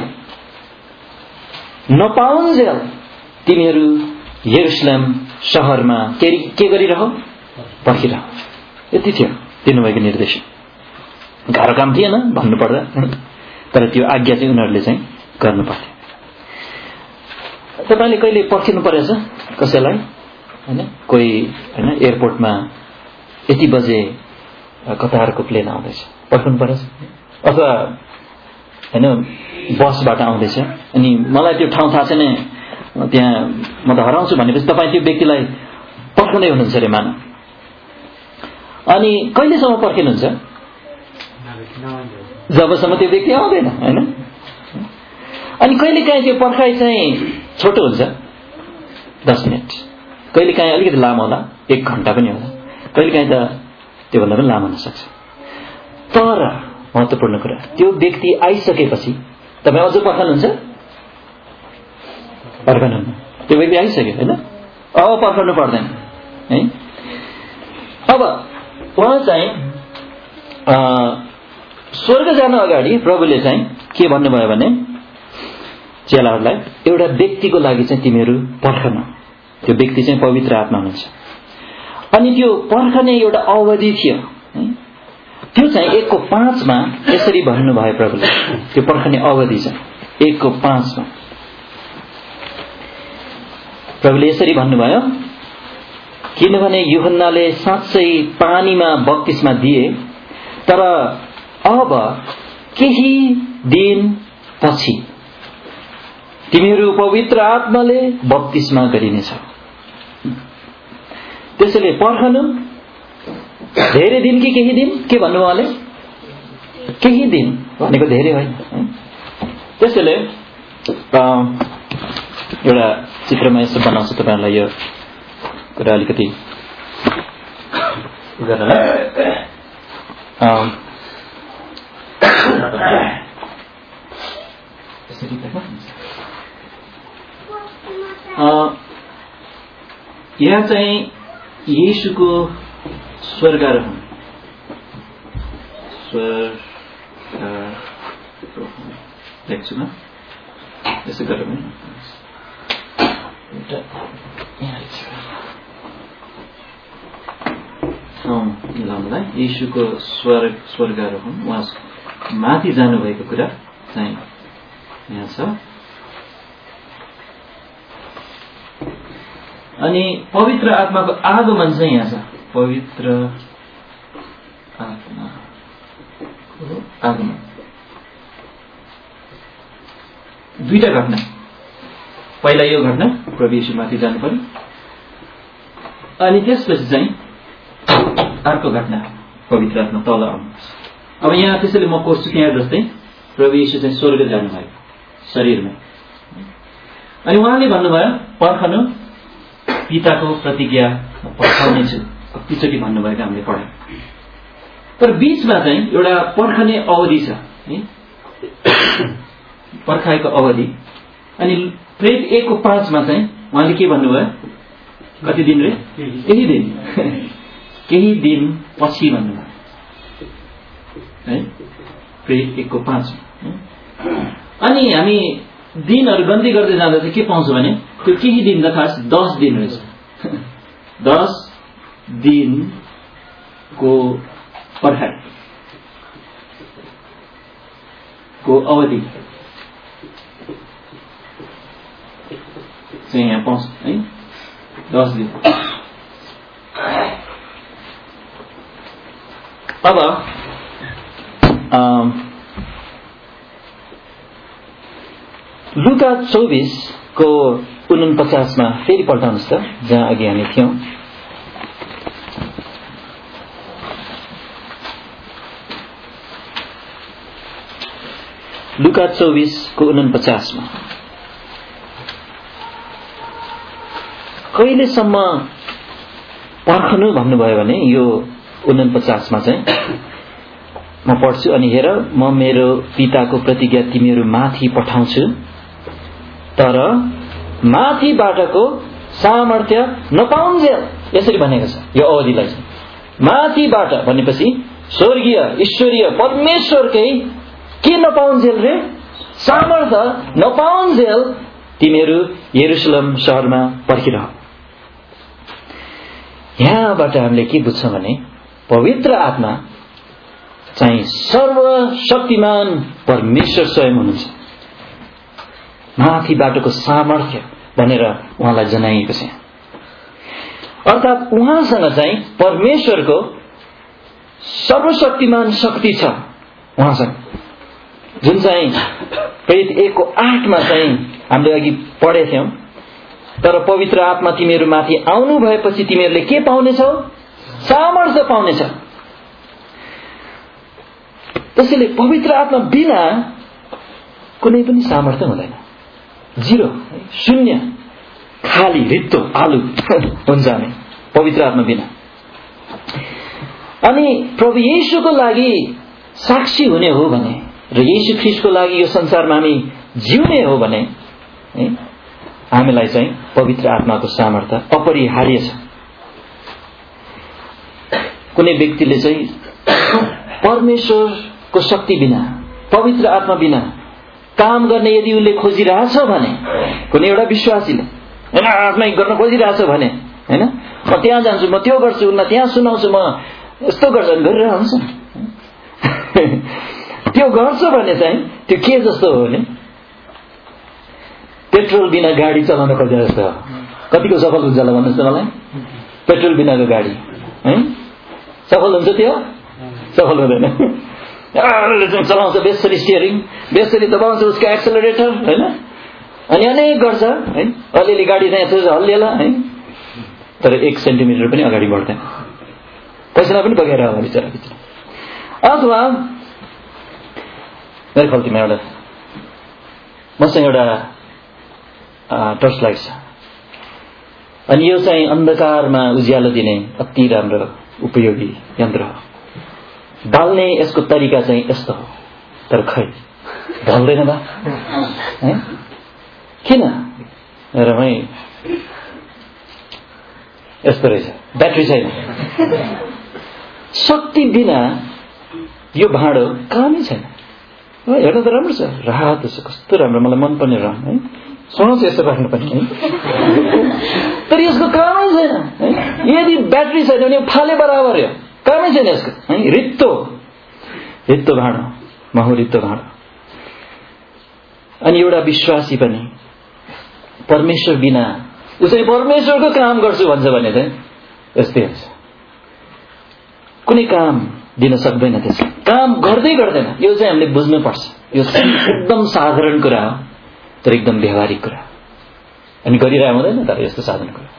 नपाउन्जेल तिमीहरू यरुशलेम शहरमा के के गरिरह, पर्खिरह। यति थियो दिनुभएको निर्देश। गाह्रो काम थिएन भन्नुपर्दा, तर त्यो आज्ञा चाहिँ उनीहरूले चाहिँ गर्नु पर्थ्यो। तपाईँले कहिले पर्खिनु परेछ कसैलाई होइन? कोही होइन एयरपोर्टमा यति बजे कतारको प्लेन आउँदैछ, पर्खिनु परेछ। अथवा होइन बसबाट आउँदैछ, अनि मलाई त्यो ठाउँ थाहा छैन, त्यहाँ म त हराउँछु भनेपछि तपाईँ त्यो व्यक्तिलाई पर्खँदै हुनुहुन्छ अरे मानव। अनि कहिलेसम्म पर्खिनुहुन्छ? जबसम्म त्यो व्यक्ति आउँदैन होइन। अनि कहिले काहीँ त्यो पर्खाइ चाहिँ छोटो हुन्छ, दस मिनट, कहिले काहीँ अलिकति लामो होला, एक घन्टा पनि होला, कहिले काहीँ त त्योभन्दा पनि लामो हुन सक्छ। तर महत्त्वपूर्ण कुरा, त्यो व्यक्ति आइसकेपछि तपाईँ अझ पर्खनुहुन्छ? पर्खनुहुन्न, त्यो व्यक्ति आइसक्यो होइन, अब पर्खनु पर्दैन है। अब उहाँ चाहिँ स्वर्ग जानु अगाडि प्रभुले चाहिँ के भन्नुभयो भने चेलाहरूलाई एउटा व्यक्तिको लागि चाहिँ तिमीहरू पर्खन। त्यो व्यक्ति चाहिँ पवित्र आत्मा हुनुहुन्छ। अनि त्यो पर्खने एउटा अवधि थियो, त्यो चाहिँ एकको पाँचमा यसरी भन्नुभयो प्रभुले। त्यो पर्खने अवधि छ एकको पाँचमा प्रभुले यसरी भन्नुभयो, किनभने यूहन्नाले साँच्चै पानीमा बप्तिस्मा दिए, तर अब केही दिन पछि तिमीहरू पवित्र आत्माले बप्तिस्मा गरिनेछ। त्यसैले पर्खनु, धेरै दिन कि केही दिन, के भन्नु उहाँले? केही दिन भनेको धेरै होइन। त्यसैले एउटा चित्रमा यसो बनाउँछु तपाईँहरूलाई, यो कुरा अलिकति यहाँ चाहिँ येशूको स्वर्गारोहण स्वर्गारोहण देख्छु म, यसो गरौँ है। मिलाउनुलाई येशूको स्वर्ग स्वर्गारोहण, उहाँ माथि जानुभएको कुरा चाहिँ यहाँ छ। अनि पवित्र आत्माको आगमन चाहिँ यहाँ छ। पवित्र आत्माको आगमन दुईटा घटना। पहिला यो घटना प्रभु येशू माथि जानु पर्यो, अनि त्यसपछि चाहिँ अर्को घटना पवित्र आत्मा तल आउनु। अब यहाँ त्यसैले म कोर्छु यहाँ जस्तै प्रभु येशू चाहिँ स्वर्ग जानुभयो शरीरमा, अनि उहाँले भन्नुभयो पर्खनु, पिताको प्रतिज्ञा पर्खाउनेछु, कतिचोटि भन्नुभएको हामीले पढ्यौँ। तर बीचमा चाहिँ एउटा पर्खने अवधि छ, पर्खाएको अवधि। अनि प्रेरित एक को पाँचमा चाहिँ उहाँले के भन्नुभयो? कति दिन रे? केही दिन केही दिन पछि भन्नुभयो है, प्रेरित एक को पाँच। अनि हामी दिनहरू गन्ती गर्दै जाँदा चाहिँ के पाउँछौँ भने त्यो केही दिन त खास दस दिन रहेछ। दस दिनको पर्खाइको अवधि चाहिँ यहाँ पाउँछ है, दस दिन। अब लुका चौबिस को उनपचासमा फेरि पल्टाउनुहोस् त, जहाँ अघि हामी थियौँ। लुका चौबिस को उनपचासमा कहिलेसम्म पर्खनु भन्नुभयो भने यो उनपचासमा चाहिँ म पढ्छु। अनि हेर, म मेरो पिताको प्रतिज्ञा तिमीहरू माथि पठाउँछु, तर माथिबाटको सामर्थ्य नपाउन्जेल, यसरी भनेको छ यो अवधिलाई चाहिँ। माथिबाट भनेपछि स्वर्गीय ईश्वरीय परमेश्वरकै के नपाउन्जेल रे? सामर्थ्य नपाउन्जेल तिमीहरू यरुशलेम शहरमा पर्खिरह। यहाँबाट हामीले के बुझ्छौँ भने पवित्र आत्मा चाहिँ सर्वशक्तिमान परमेश्वर स्वयं हुनुहुन्छ। माथिबाटको सामर्थ्य भनेर उहाँलाई जनाइएको छ। अर्थात् उहाँसँग चाहिँ परमेश्वरको सर्वशक्तिमान शक्ति छ उहाँसँग, जुन चाहिँ प्रेरित एक को आठमा चाहिँ हामीले अघि पढेका थियौँ। तर पवित्र आत्मा तिमीहरू माथि आउनु भएपछि तिमीहरूले के पाउनेछौ? सामर्थ्य पाउनेछ। त्यसैले पवित्र आत्मा बिना कुनै पनि सामर्थ्य हुँदैन, जिरो, शून्य, खाली रित्तो आलु हुन्छ हामी पवित्र आत्मा बिना। अनि प्रभु येशूको लागि साक्षी हुने हो भने र येशू ख्रीष्टको लागि यो संसारमा हामी जिउने हो भने हामीलाई चाहिँ पवित्र आत्माको सामर्थ्य अपरिहार्य छ। कुनै व्यक्तिले चाहिँ परमेश्वरको शक्ति बिना, पवित्र आत्मा बिना काम गर्ने यदि उसले खोजिरहेछ भने, कुनै एउटा विश्वासीले हैन आफ्नै गर्न खोजिरहेछ भने, हैन म त्यहाँ जान्छु, म त्यो गर्छु, उसलाई त्यहाँ सुनाउँछु, म यस्तो गर्छु गरेर हुन्छ त्यो गर्छ भने चाहिँ त्यो के जस्तो हो भने पेट्रोल बिना गाडी चलाउन खोजे जस्तो हो। कतिको सफल हुन्छ होला भन्नुहोस् त मलाई? पेट्रोल बिनाको गाडी है सफल हुन्छ त्यो? सफल हुँदैन। चलाउँछ बेसरी स्टियरिङ, बेसरी दबाउँछ उसको एक्सेलरेटर हैन, अनि अनेक गर्छ है, अलिअलि गाडी चाहिँ यस्तो हल्लिएला है, तर एक सेन्टिमिटर पनि अगाडि बढ्दैन, पैसा पनि बगेर हो बिचरा बिचरा। अथवा मेरो खल्तीमा एउटा मसँग एउटा टर्च लाइट छ, अनि यो चाहिँ अन्धकारमा उज्यालो दिने अति राम्रो उपयोगी यन्त्र हो। बाल्ने यसको तरिका चाहिँ यस्तो हो, तर खै ढल्दैन बा है, किन रमै यस्तो रहेछ, ब्याट्री छैन। शक्ति बिना यो भाँडो कामै छैन। हेर्न त राम्रो छ, राहत छ, कस्तो राम्रो, मलाई मनपर्ने रङ है, सोच यस्तो राख्नु पनि है, तर यसको कामै छैन है। यदि ब्याट्री छैन भने फाले बराबर हो, कामै छैन यसको है। रित्तो रित्तो भाँडो, महु रित्तो भाँडो। अनि एउटा विश्वासी पनि परमेश्वर बिना उ चाहिँ परमेश्वरको काम गर्छु भन्छ भने चाहिँ यस्तै हुन्छ, कुनै काम दिन सक्दैन, त्यसको काम गर्दै गर्दैन। यो चाहिँ हामीले बुझ्नुपर्छ, यो एकदम साधारण कुरा हो तर एकदम व्यवहारिक कुरा, अनि गरिरहेको हुँदैन तर यस्तो साधारण कुरा।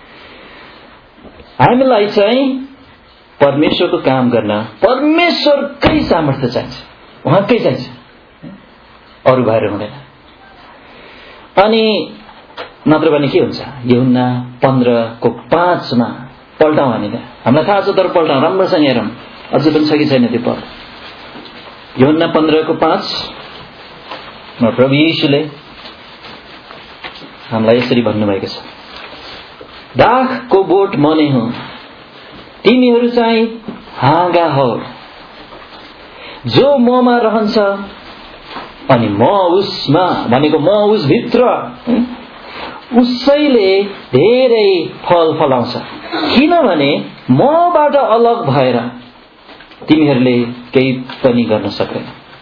हामीलाई चाहिँ परमेश्वरको काम गर्न परमेश्वरकै सामर्थ्य चाहिन्छ, उहाँकै चाहिन्छ, अरू भएर हुँदैन। अनि नत्र भने के हुन्छ, यूहन्ना पन्ध्रको पाँचमा पल्टाउँ हामीले, हामीलाई थाहा छ तर पल्टाउँ, राम्रोसँग हेरौँ अझै पनि छ कि छैन त्यो पद। यूहन्ना पन्ध्रको पाँचमा प्रभु यीशुले हामीलाई यसरी भन्नुभएको छ, दाखको बोट म नै हुँ, तिमीहरू चाहिँ हाँगा हो, जो ममा रहन्छ अनि म उसमा, भनेको म उस भित्र, उसैले धेरै फल फलाउँछ, किनभने मबाट अलग भएर तिमीहरूले केही पनि गर्न सक्दैन।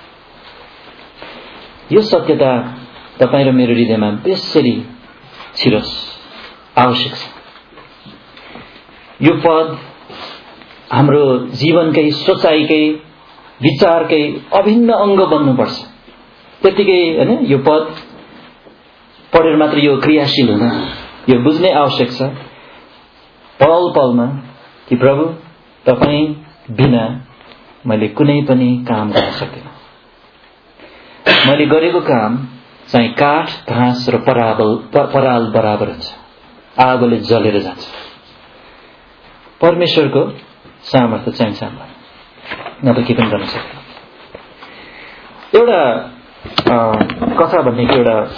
यो सत्यता तपाईँ र मेरो हृदयमा बेसरी छिरोस्, आवश्यक छ। यो पद हाम्रो जीवनकै, सोचाइकै, विचारकै अभिन्न अङ्ग बन्नुपर्छ। त्यतिकै हैन, यो पद पढेर मात्र यो क्रियाशील हुन, यो बुझ्नै आवश्यक छ पल पलमा कि प्रभु तपाईँ बिना मैले कुनै पनि काम गर्न सक्दिनँ। मैले गरेको काम चाहिँ काठ, घाँस र पराल पराल बराबर हुन्छ, आगोले जलेर जान्छ। परमेश्वरको सामर्थ्य चाहिन्छ हामीलाई, नत्र के पनि गर्न सक्दैन। एउटा कथा भन्ने कि एउटा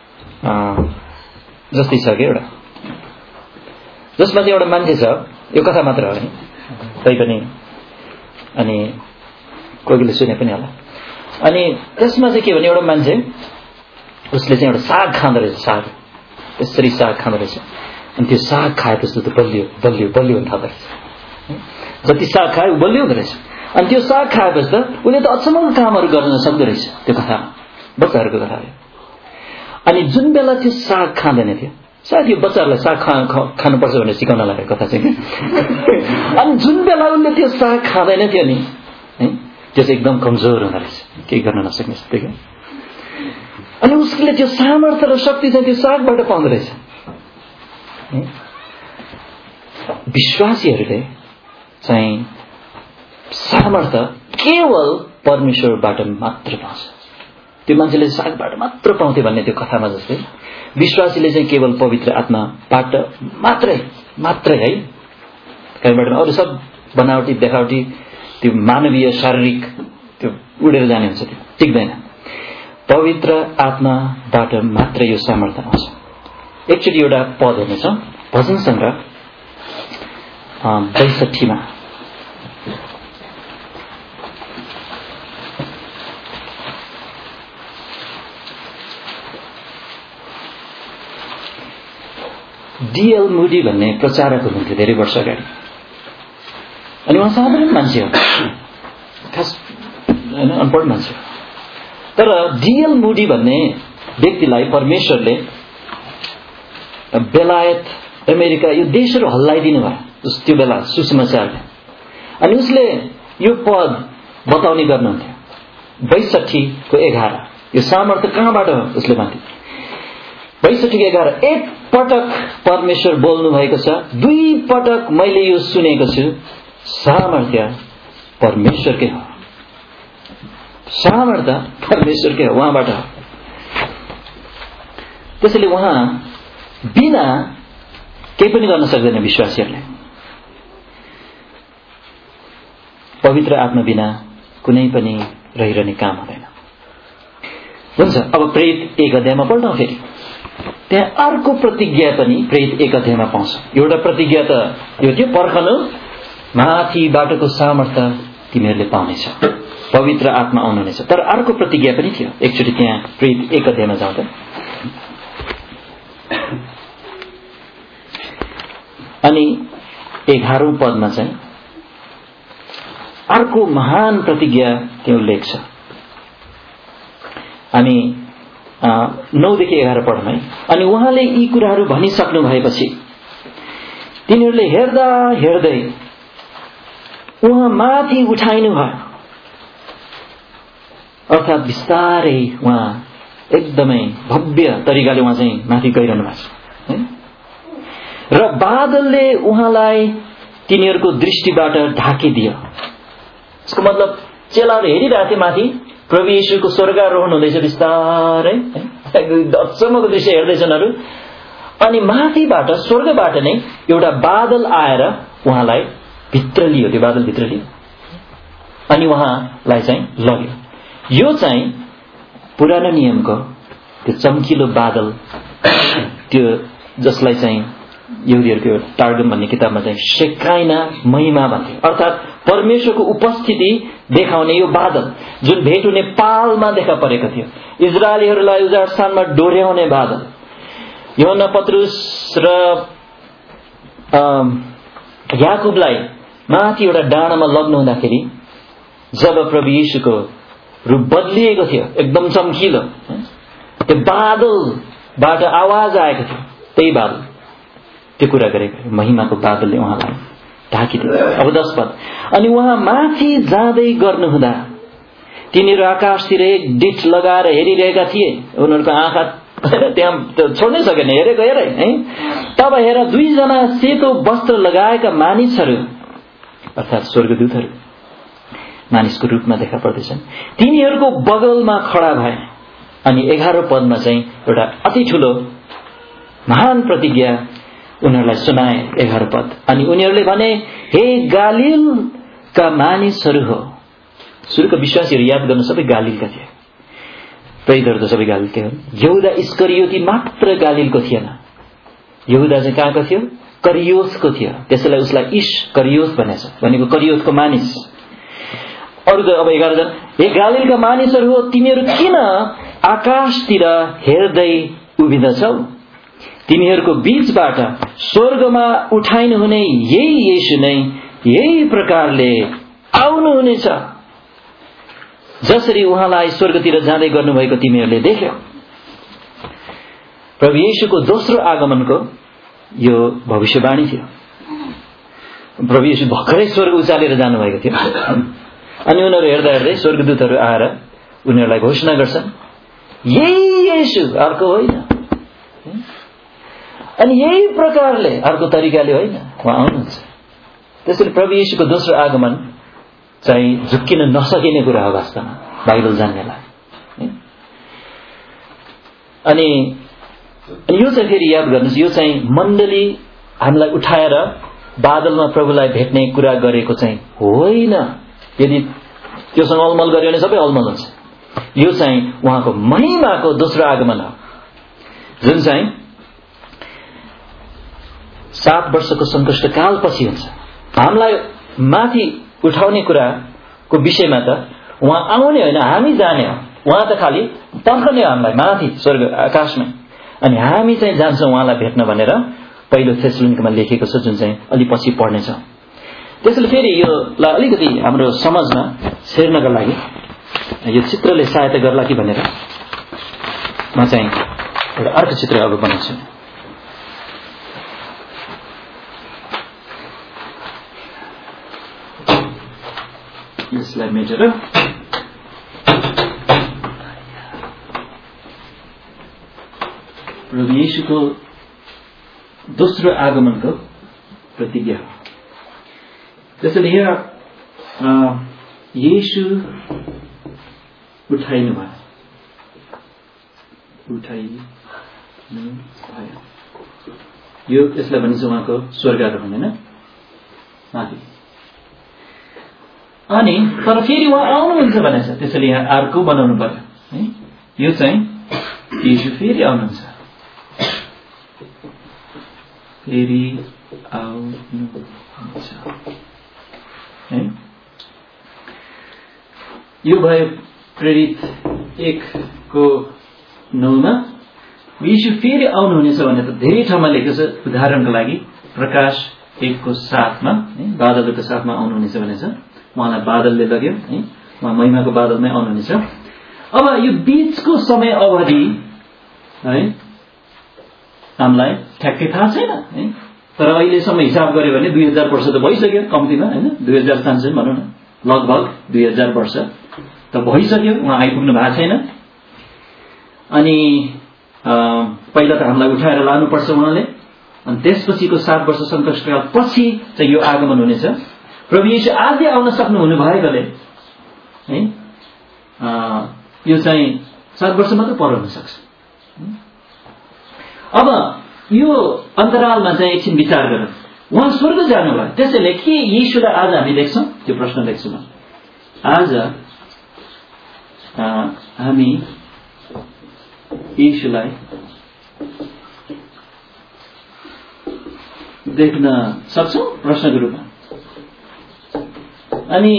जस्तै छ कि एउटा, जसमा चाहिँ एउटा मान्छे छ, यो कथा मात्र हो नि तैपनि, अनि कोहीले सुने पनि होला। अनि त्यसमा चाहिँ के भने एउटा मान्छे, उसले चाहिँ एउटा साग खाँदो रहेछ, साग यसरी साग खाँदो रहेछ, अनि त्यो साग खाएपछि त बलियो बलियो बलियो हुन थाल्दो रहेछ। जति साग खायो बलियो हुँदो रहेछ। अनि त्यो साग खाएपछि त उसले त अचम्मको कामहरू गर्न सक्दो रहेछ। त्यो कथामा बच्चाहरूको कथा हो। अनि जुन बेला त्यो साग खाँदैन थियो, सायद यो बच्चाहरूलाई साग खा खानुपर्छ भनेर सिकाउन लागेको कथा चाहिँ कि अनि जुन बेला उसले त्यो साग खाँदैन थियो नि है, त्यो चाहिँ एकदम कमजोर हुँदो रहेछ, केही गर्न नसक्ने जस्तै क्या। अनि उसले त्यो सामर्थ्य र शक्ति चाहिँ त्यो सागबाट पाउँदो रहेछ। विश्वासीहरूले चाहिँ सामर्थ्य केवल परमेश्वरबाट मात्र पाउँछ। त्यो मान्छेले सागबाट मात्र पाउँथे भन्ने त्यो कथामा जस्तै विश्वासीले चाहिँ केवल पवित्र आत्माबाट मात्रै मात्रै है, कहीँबाट अरू सब बनावटी देखावटी त्यो मानवीय शारीरिक त्यो उडेर जाने हुन्छ, त्यो टिक्दैन। पवित्र आत्माबाट मात्र यो सामर्थ्य आउँछ। एकचोटि एउटा पद हेर्नेछ, भजन सङ्ग्रह बैसठीमा डीएल मुडी भन्ने प्रचारक हुनुहुन्थ्यो धेरै वर्ष अगाडि। अनि उहाँ साधारण मान्छे हो, खास होइन, अनपढ मान्छे हो। तर डीएल मुडी भन्ने व्यक्तिलाई परमेश्वरले बेलायत, अमेरिका यो देशहरू हल्लाइदिनु भयो त्यो बेला सुसमाचारले। अनि उसले यो पद बताउने गर्नुहुन्थ्यो। बैसठी को एघार यो सामर्थ्य कहाँबाट हो उसले माथि बैसठी को एघार एक पटक परमेश्वर बोल्नु भएको छ, दुई पटक मैले यो सुनेको छु, सामर्थ्य परमेश्वरकै हो, सामर्थ्य परमेश्वरकै हो, उहाँबाट हो। त्यसैले उहाँ बिना केही पनि गर्न सक्दैन। विश्वासीहरूले पवित्र आत्मा बिना कुनै पनि रहिरहने काम हुँदैन। हुन्छ, अब प्रेरित एक अध्यायमा पल्टौँ। फेरि त्यहाँ अर्को प्रतिज्ञा पनि प्रेरित एक अध्यायमा पाउँछ। एउटा प्रतिज्ञा त यो थियो, पर्खनु माथिबाटको सामर्थ्य तिमीहरूले पाउनेछ, पवित्र आत्मा आउनुहुनेछ। तर अर्को प्रतिज्ञा पनि थियो। एकचोटि त्यहाँ प्रेरित एक अध्यायमा जाउँ त। अनि एघारौं पदमा चाहिँ अर्को महान प्रतिज्ञा त्यो उल्लेख छ। हामी नौदेखि एघार पढौँ है। अनि उहाँले यी कुराहरू भनिसक्नु भएपछि तिनीहरूले हेर्दा हेर्दै उहाँ माथि उठाइनु भयो, अर्थात् बिस्तारै उहाँ एकदमै भव्य तरिकाले उहाँ चाहिँ माथि गइरहनु भएको छ है। र बादलले उहाँलाई तिनीहरूको दृष्टिबाट ढाकिदियो। यसको मतलब चेलाहरू हेरिरहेको थिए माथि प्रभु येशूको स्वर्गारोहण हुँदैछ बिस्तारै, अचम्मको दृश्य हेर्दैछन् अरू। अनि माथिबाट स्वर्गबाट नै एउटा बादल आएर उहाँलाई भित्र लियो, त्यो बादल भित्र लियो अनि उहाँलाई चाहिँ लग्यो। यो चाहिँ पुरानो नियमको त्यो चम्किलो बादल, त्यो जसलाई चाहिँ यहुदीहरूको टार्गम भन्ने किताबमा चाहिँ शेकाइना महिमा भन्थ्यो, अर्थात् परमेश्वरको उपस्थिति देखाउने यो बादल जुन भेट हुने पालमा देखा परेको थियो। इजरायलीहरूलाई उजाड स्थानमा डोर्याउने बादल। यूहन्ना पत्रुस र याकुबलाई माथि एउटा डाँडामा लग्नु हुँदाखेरि जब प्रभु येशूको रूप बदलिएको थियो, एकदम चम्किलो, त्यो बादलबाट आवाज आएको थियो, त्यही बादल त्यो कुरा गरेको महिमाको बादलले उहाँलाई ढाकिदियो। अब दश पद। अनि उहाँ माथि जाँदै गर्नुहुँदा तिनीहरू आकाशतिर एक डिठ लगाएर हेरिरहेका थिए। उनीहरूको आँखा त्यहाँ छोड्नै सकेन, हेरेको हेरे है। तब हेर दुईजना सेतो वस्त्र लगाएका मानिसहरू, अर्थात् स्वर्गदूतहरू मानिसको रूपमा देखा पर्दैछन्, तिनीहरूको बगलमा खडा भए। अनि एघारौं पदमा चाहिँ एउटा अति ठूलो महान प्रतिज्ञा उनीहरूलाई सुनाए। एघार पद। अनि उनीहरूले भने, हे गालिलका मानिसहरू हो। सुरुका विश्वासीहरू याद गर्नु सबै गालिलका थिए, प्रेरितहरू त सबै गालिलकै हुन्। यहुदा इस्करियोती मात्र गालिलको थिएन। यहुदा चाहिँ कहाँको थियो? करियोसको थियो। त्यसैलाई उसलाई इस करियोस भनेछ, भनेको करियोसको मानिस। अरू त अब एघार जना, हे गालिलका मानिसहरू हो, तिमीहरू किन आकाशतिर हेर्दै उभिँदछौ? तिमीहरूको बीचबाट स्वर्गमा उठाइनु हुने यही येशू नै यही प्रकारले आउनुहुनेछ जसरी उहाँलाई स्वर्गतिर जाँदै गर्नुभएको तिमीहरूले देख्यौ। प्रभु येशूको दोस्रो आगमनको यो भविष्यवाणी थियो। प्रभु येशू भर्खरै स्वर्ग उचालेर जानुभएको थियो। अनि उनीहरू हेर्दा हेर्दै स्वर्गदूतहरू आएर उनीहरूलाई घोषणा गर्छन्, यही येशू, अर्को होइन। अनि यही प्रकारले, अर्को तरिकाले होइन, उहाँ आउनुहुन्छ। त्यसैले प्रभु येशूको दोस्रो आगमन चाहिँ झुक्किन नसकिने कुरा हो वास्तवमा बाइबल जान्नेलाई। अनि यो चाहिँ फेरि याद गर्नुहोस्, यो चाहिँ मण्डली हामीलाई उठाएर बादलमा प्रभुलाई भेट्ने कुरा गरेको चाहिँ होइन। यदि त्योसँग अलमल गर्यो भने सबै अलमल हुन्छ। यो चाहिँ उहाँको महिमाको दोस्रो आगमन हो, जुन चाहिँ सात वर्षको सङ्कष्ट कालपछि हुन्छ। हामीलाई माथि उठाउने कुराको विषयमा त उहाँ आउने होइन, हामी जाने हो। उहाँ त खालि पर्खने हो हामीलाई माथि स्वर्ग आकाशमा, अनि हामी चाहिँ जान्छौँ उहाँलाई भेट्न भनेर पहिलो थेसलोनिकेमा लेखेको छ, जुन चाहिँ अलि पछि पढ्नेछौँ। त्यसैले फेरि योलाई अलिकति हाम्रो समाजमा छेर्नका लागि यो चित्रले सहायता गर्ला कि भनेर म चाहिँ एउटा अर्को चित्र अब बनाउँछु। यसलाई मेटेर प्रभु येशूको दोस्रो आगमनको प्रतिज्ञा हो। त्यसैले यहाँ येशू उठाइनु भयो उठाइनु भयो यो यसलाई भनिन्छ उहाँको स्वर्गारोहण होइन माथि। अनि तर फेरि उहाँ आउनुहुन्छ भनेछ, त्यसैले यहाँ अर्को बनाउनु पर्यो है। यो चाहिँ येशू फेरि आउनुहुन्छ, फेरि आउनुहुन्छ है। यो भयो प्रेरित एक को नौमा येशू फेरि आउनुहुनेछ भने त धेरै ठाउँमा लेखेको छ। उदाहरणको लागि प्रकाश एक को साथमा बादलको साथमा आउनुहुनेछ भनेछ, उहाँलाई बादलले लग्यो है, उहाँ महिमाको बादलमै आउनुहुनेछ। अब यो बीचको समय अवधि है हामीलाई ठ्याक्कै थाहा छैन है, तर अहिलेसम्म हिसाब गर्यो भने दुई हजार वर्ष त भइसक्यो कम्तीमा होइन, दुई हजार चान्सै भनौँ न, लगभग दुई हजार वर्ष त भइसक्यो, उहाँ आइपुग्नु भएको छैन। अनि पहिला त हामीलाई उठाएर लानुपर्छ उहाँले, अनि त्यसपछिको सात वर्ष सङ्कटकाल पछि चाहिँ यो आगमन हुनेछ। प्रभु येशू आजै आउन सक्नु हुनु भएकोले है यो चाहिँ सात वर्ष मात्र पर हुन सक्छ। अब यो अन्तरालमा चाहिँ एकछिन विचार गरौँ, उहाँ स्वर्ग जानुभयो, त्यसैले के येशूलाई आज हामी देख्छौँ? त्यो प्रश्न लेख्छु म। आज हामी येशूलाई देख्न सक्छौँ प्रश्नको रूपमा। अनि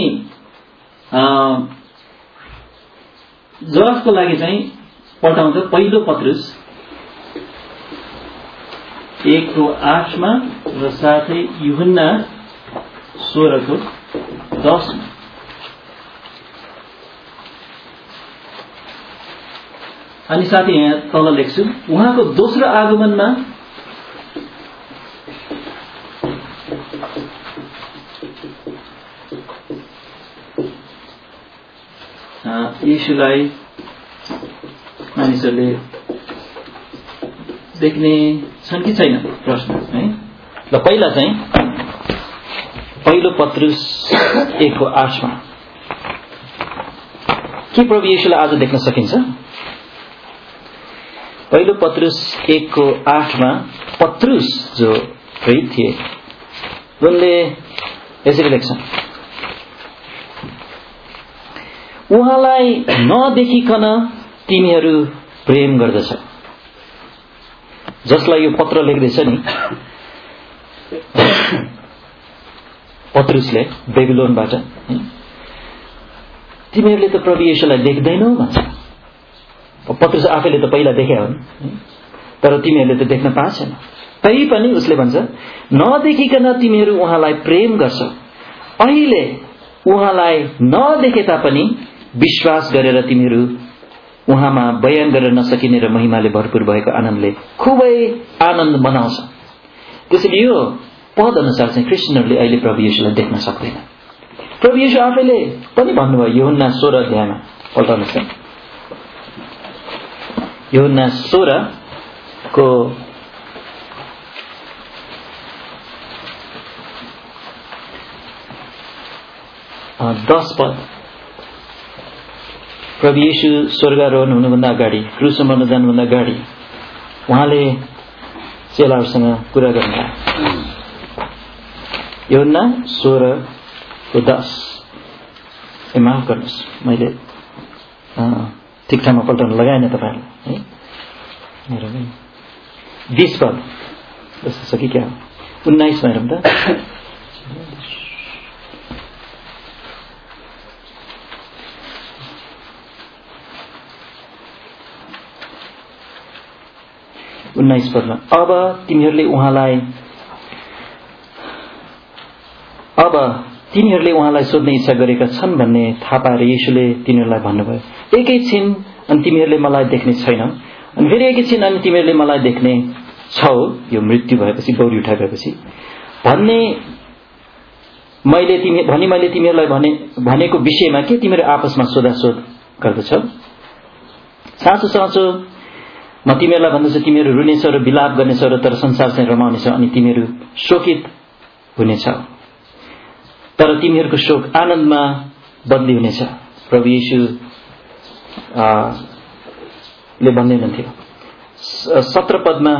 जवाफको लागि चाहिँ पल्टाउँदा पहिलो पत्रुस एक को आठमा र साथै यूहन्ना सोह्र को दसमा अनि साथै यहाँ तल लेख्छु, उहाँको दोस्रो आगमनमा येशूलाई मानिसहरूले देख्ने छन् कि छैन प्रश्न है। ल पहिला चाहिँ पहिलो पत्रुस एक को आठमा के प्रभु येशूलाई आज देख्न सकिन्छ? पहिलो पत्रुस एक को आठमा पत्रुस जो प्रेरित थिए उनले यसरी लेख्छन्, उहाँलाई नदेखिकन तिमीहरू प्रेम गर्दछौ। जसलाई यो पत्र लेख्दैछ नि पत्रुसले बेबिलोनबाट, तिमीहरूले त प्रभु येशूलाई देख्दैनौ भन्छ। पत्रुस आफैले त पहिला देखे हुन् तर तिमीहरूले त देख्न पाएको छैन। तै पनि उसले भन्छ नदेखिकन तिमीहरू उहाँलाई प्रेम गर्छौ। अहिले उहाँलाई नदेखे तापनि विश्वास गरेर तिमीहरू उहाँमा बयान गरेर नसकिने र महिमाले भरपूर भएको आनन्दले खुबै आनन्द मनाउँछ। त्यसैले यो पद अनुसार चाहिँ क्रिस्चियनहरूले अहिले प्रभु येशूलाई देख्न सक्दैन। प्रभु येशू आफैले पनि भन्नुभयो यूहन्ना सोह्र अध्यायमा, पल्टाउनुहोस् है, यूहन्ना सोह्र को दस पद। प्रभु येशू स्वर्गारोहण हुनुभन्दा अगाडि, क्रुसमा जानुभन्दा अगाडि उहाँले चेलाहरूसँग कुरा गर्नुभयो। यूहन्ना सोह्र को दस। ए माफ गर्नुहोस्, मैले ठिक ठाउँमा पल्टाउन लगाएन तपाईँहरूलाई है। बीस पद जस्तो छ कि क्या हो, उन्नाइसमा हेरौँ त। उन्नाइस पदमा अब तिमीहरूले उहाँलाई अब तिनीहरूले उहाँलाई सोध्ने इच्छा गरेका छन् भन्ने थाहा पाएर येशूले तिनीहरूलाई भन्नुभयो, एकैछिन अनि तिमीहरूले मलाई देख्ने छैनौ, अनि फेरि एकैछिन अनि तिमीहरूले मलाई देख्ने छौ, यो मृत्यु भएपछि, गौरी उठाएपछि भन्ने मैले तिमी भनी मैले तिमीहरूलाई भने भनेको विषयमा के तिमीहरू आपसमा सोधासोध गर्दछौ? साँचो साँचो म तिमीहरूलाई भन्दछु, तिमीहरू रुनेछौ र विलाप गर्नेछौ र तर संसार चाहिँ रमाउनेछौ अनि तिमीहरू शोकित हुनेछौ, तर तिमीहरूको शोक आनन्दमा बदली हुनेछ। प्रभु येशू ले भन्दै हुनुहुन्थ्यो। सत्र पदमा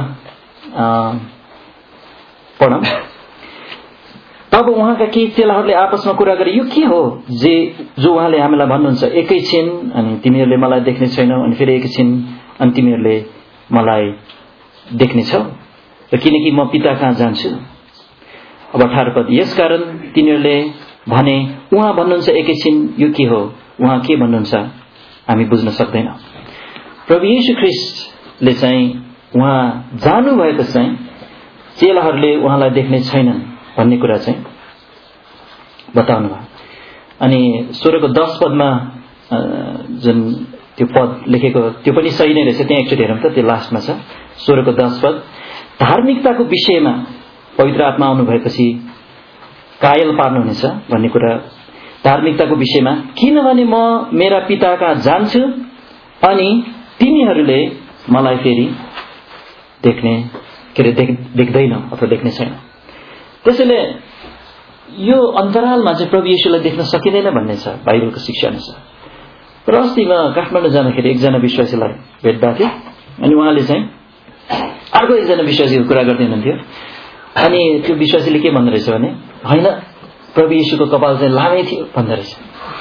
पढौं। तब उहाँका केही चेलाहरूले आपसमा कुरा गरे, यो के हो जे जो उहाँले हामीलाई भन्नुहुन्छ, एकैछिन अनि तिमीहरूले मलाई देख्ने छैनौ अनि फेरि एकैछिन अनि तिमीहरूले मलाई देख्नेछौ, र किनकि म पिता कहाँ जान्छु। अब अठार पद, यसकारण तिनीहरूले भने उहाँ भन्नुहुन्छ एकैछिन, यो के हो, उहाँ के भन्नुहुन्छ हामी बुझ्न सक्दैनौं। प्रभु येशू ख्रीष्टले चाहिँ उहाँ जानु भएको चाहिँ चेलाहरूले उहाँलाई देख्ने छैनन् भन्ने कुरा चाहिँ बताउनु भयो। अनि सोह्रको दस पदमा जुन त्यो पद लेखेको त्यो पनि सही नै रहेछ, त्यहाँ एकचोटि हेरौँ त, त्यो लास्टमा छ सोह्रको दस पद। धार्मिकताको विषयमा पवित्र आत्मा आउनु भएपछि कायल पार्नुहुनेछ भन्ने कुरा। धार्मिकताको विषयमा, किनभने म मेरा पिता कहाँ जान्छु अनि तिमीहरूले मलाई फेरि देख्ने के अरे देख्दैनौ अथवा देख्ने छैन। त्यसैले यो अन्तरालमा चाहिँ प्रभु येशूलाई देख्न सकिँदैन भन्ने छ बाइबलको शिक्षा अनुसार। र अस्ति म काठमाडौँ जाँदाखेरि एकजना विश्वासीलाई भेट भएको थिएँ, अनि उहाँले चाहिँ अर्को एकजना विश्वासीको कुरा गर्दै हुनुहुन्थ्यो। अनि त्यो विश्वासीले के भन्दो रहेछ भने, होइन प्रभु येशूको कपाल चाहिँ लामै थियो भन्दो रहेछ।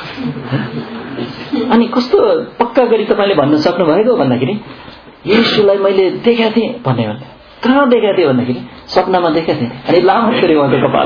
अनि कस्तो पक्का गरी तपाईँले भन्न सक्नु भएको भन्दाखेरि, येशूलाई मैले देखाएको थिएँ भन्ने भन्दा, कहाँ देखाएको थिएँ भन्दाखेरि सपनामा देखाएको थिएँ, अनि लामो थियो उहाँको कपाल।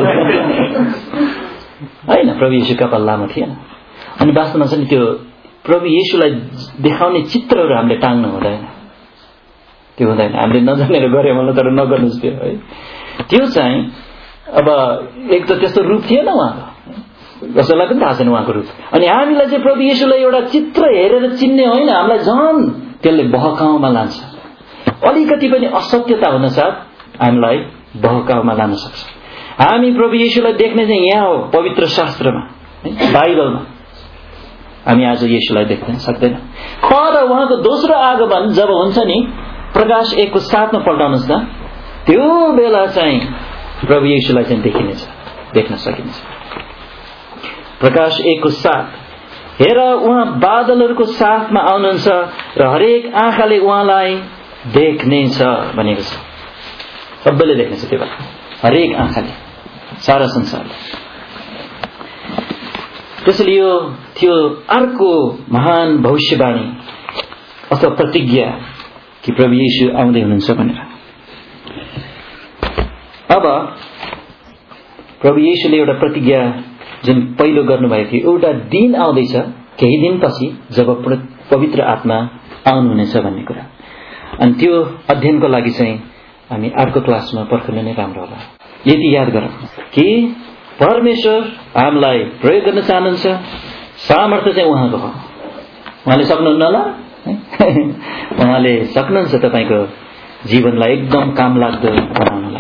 होइन, प्रभु येशू कपाल लामो थिएन। अनि वास्तवमा चाहिँ त्यो प्रभु येशूलाई देखाउने चित्रहरू हामीले टाङ्नु हुँदैन, त्यो हुँदैन। हामीले नजानेर गऱ्यौँ होला, तर नगर्नुहोस् त्यो है। त्यो चाहिँ अब एक त त्यस्तो रूप थिएन उहाँको, कसैलाई पनि थाहा छैन उहाँको रूप। अनि हामीलाई चाहिँ प्रभु येशूलाई एउटा चित्र हेरेर चिन्ने होइन, हामीलाई झन् त्यसले बहकाउमा लान्छ। अलिकति पनि असत्यता हुन साथ हामीलाई बहकाउमा लान सक्छ। हामी प्रभु येशूलाई देख्ने चाहिँ यहाँ हो, पवित्र शास्त्रमा, बाइबलमा। हामी आज येशूलाई देख्न सक्दैनौँ। तर उहाँको दोस्रो आगमन जब हुन्छ नि, प्रकाश एकको साथमा पल्टाउनुहोस् न, त्यो बेला चाहिँ प्रभु येशूलाई चाहिँ देखिनेछ, देख्न सकिनेछ। प्रकाश एकको साथ, हेर उहाँ बादलहरूको साथमा आउनुहुन्छ र हरेक आँखाले उहाँलाई देख्नेछ भनेको छ। सबैले देख्नेछ त्यो बेला, हरेक आँखाले, सारा संसारले। त्यसैले यो थियो अर्को महान भविष्यवाणी अथवा प्रतिज्ञा कि प्रभु येशू आउँदै हुनुहुन्छ भनेर। अब प्रभु येशूले एउटा प्रतिज्ञा जुन पहिलो गर्नुभएको थियो, एउटा दिन आउँदैछ केही दिनपछि जब पवित्र आत्मा आउनुहुनेछ भन्ने कुरा। अनि त्यो अध्ययनको लागि चाहिँ हामी अर्को क्लासमा पर्खनु नै राम्रो होला। यति याद गरौँ कि परमेश्वर हामीलाई प्रयोग गर्न चाहनुहुन्छ, सामर्थ्य चाहिँ उहाँको हो। उहाँले सक्नुहुन्न होला, उहाँले सक्नुहुन्छ तपाईँको जीवनलाई एकदम काम लाग्दो बनाउनलाई।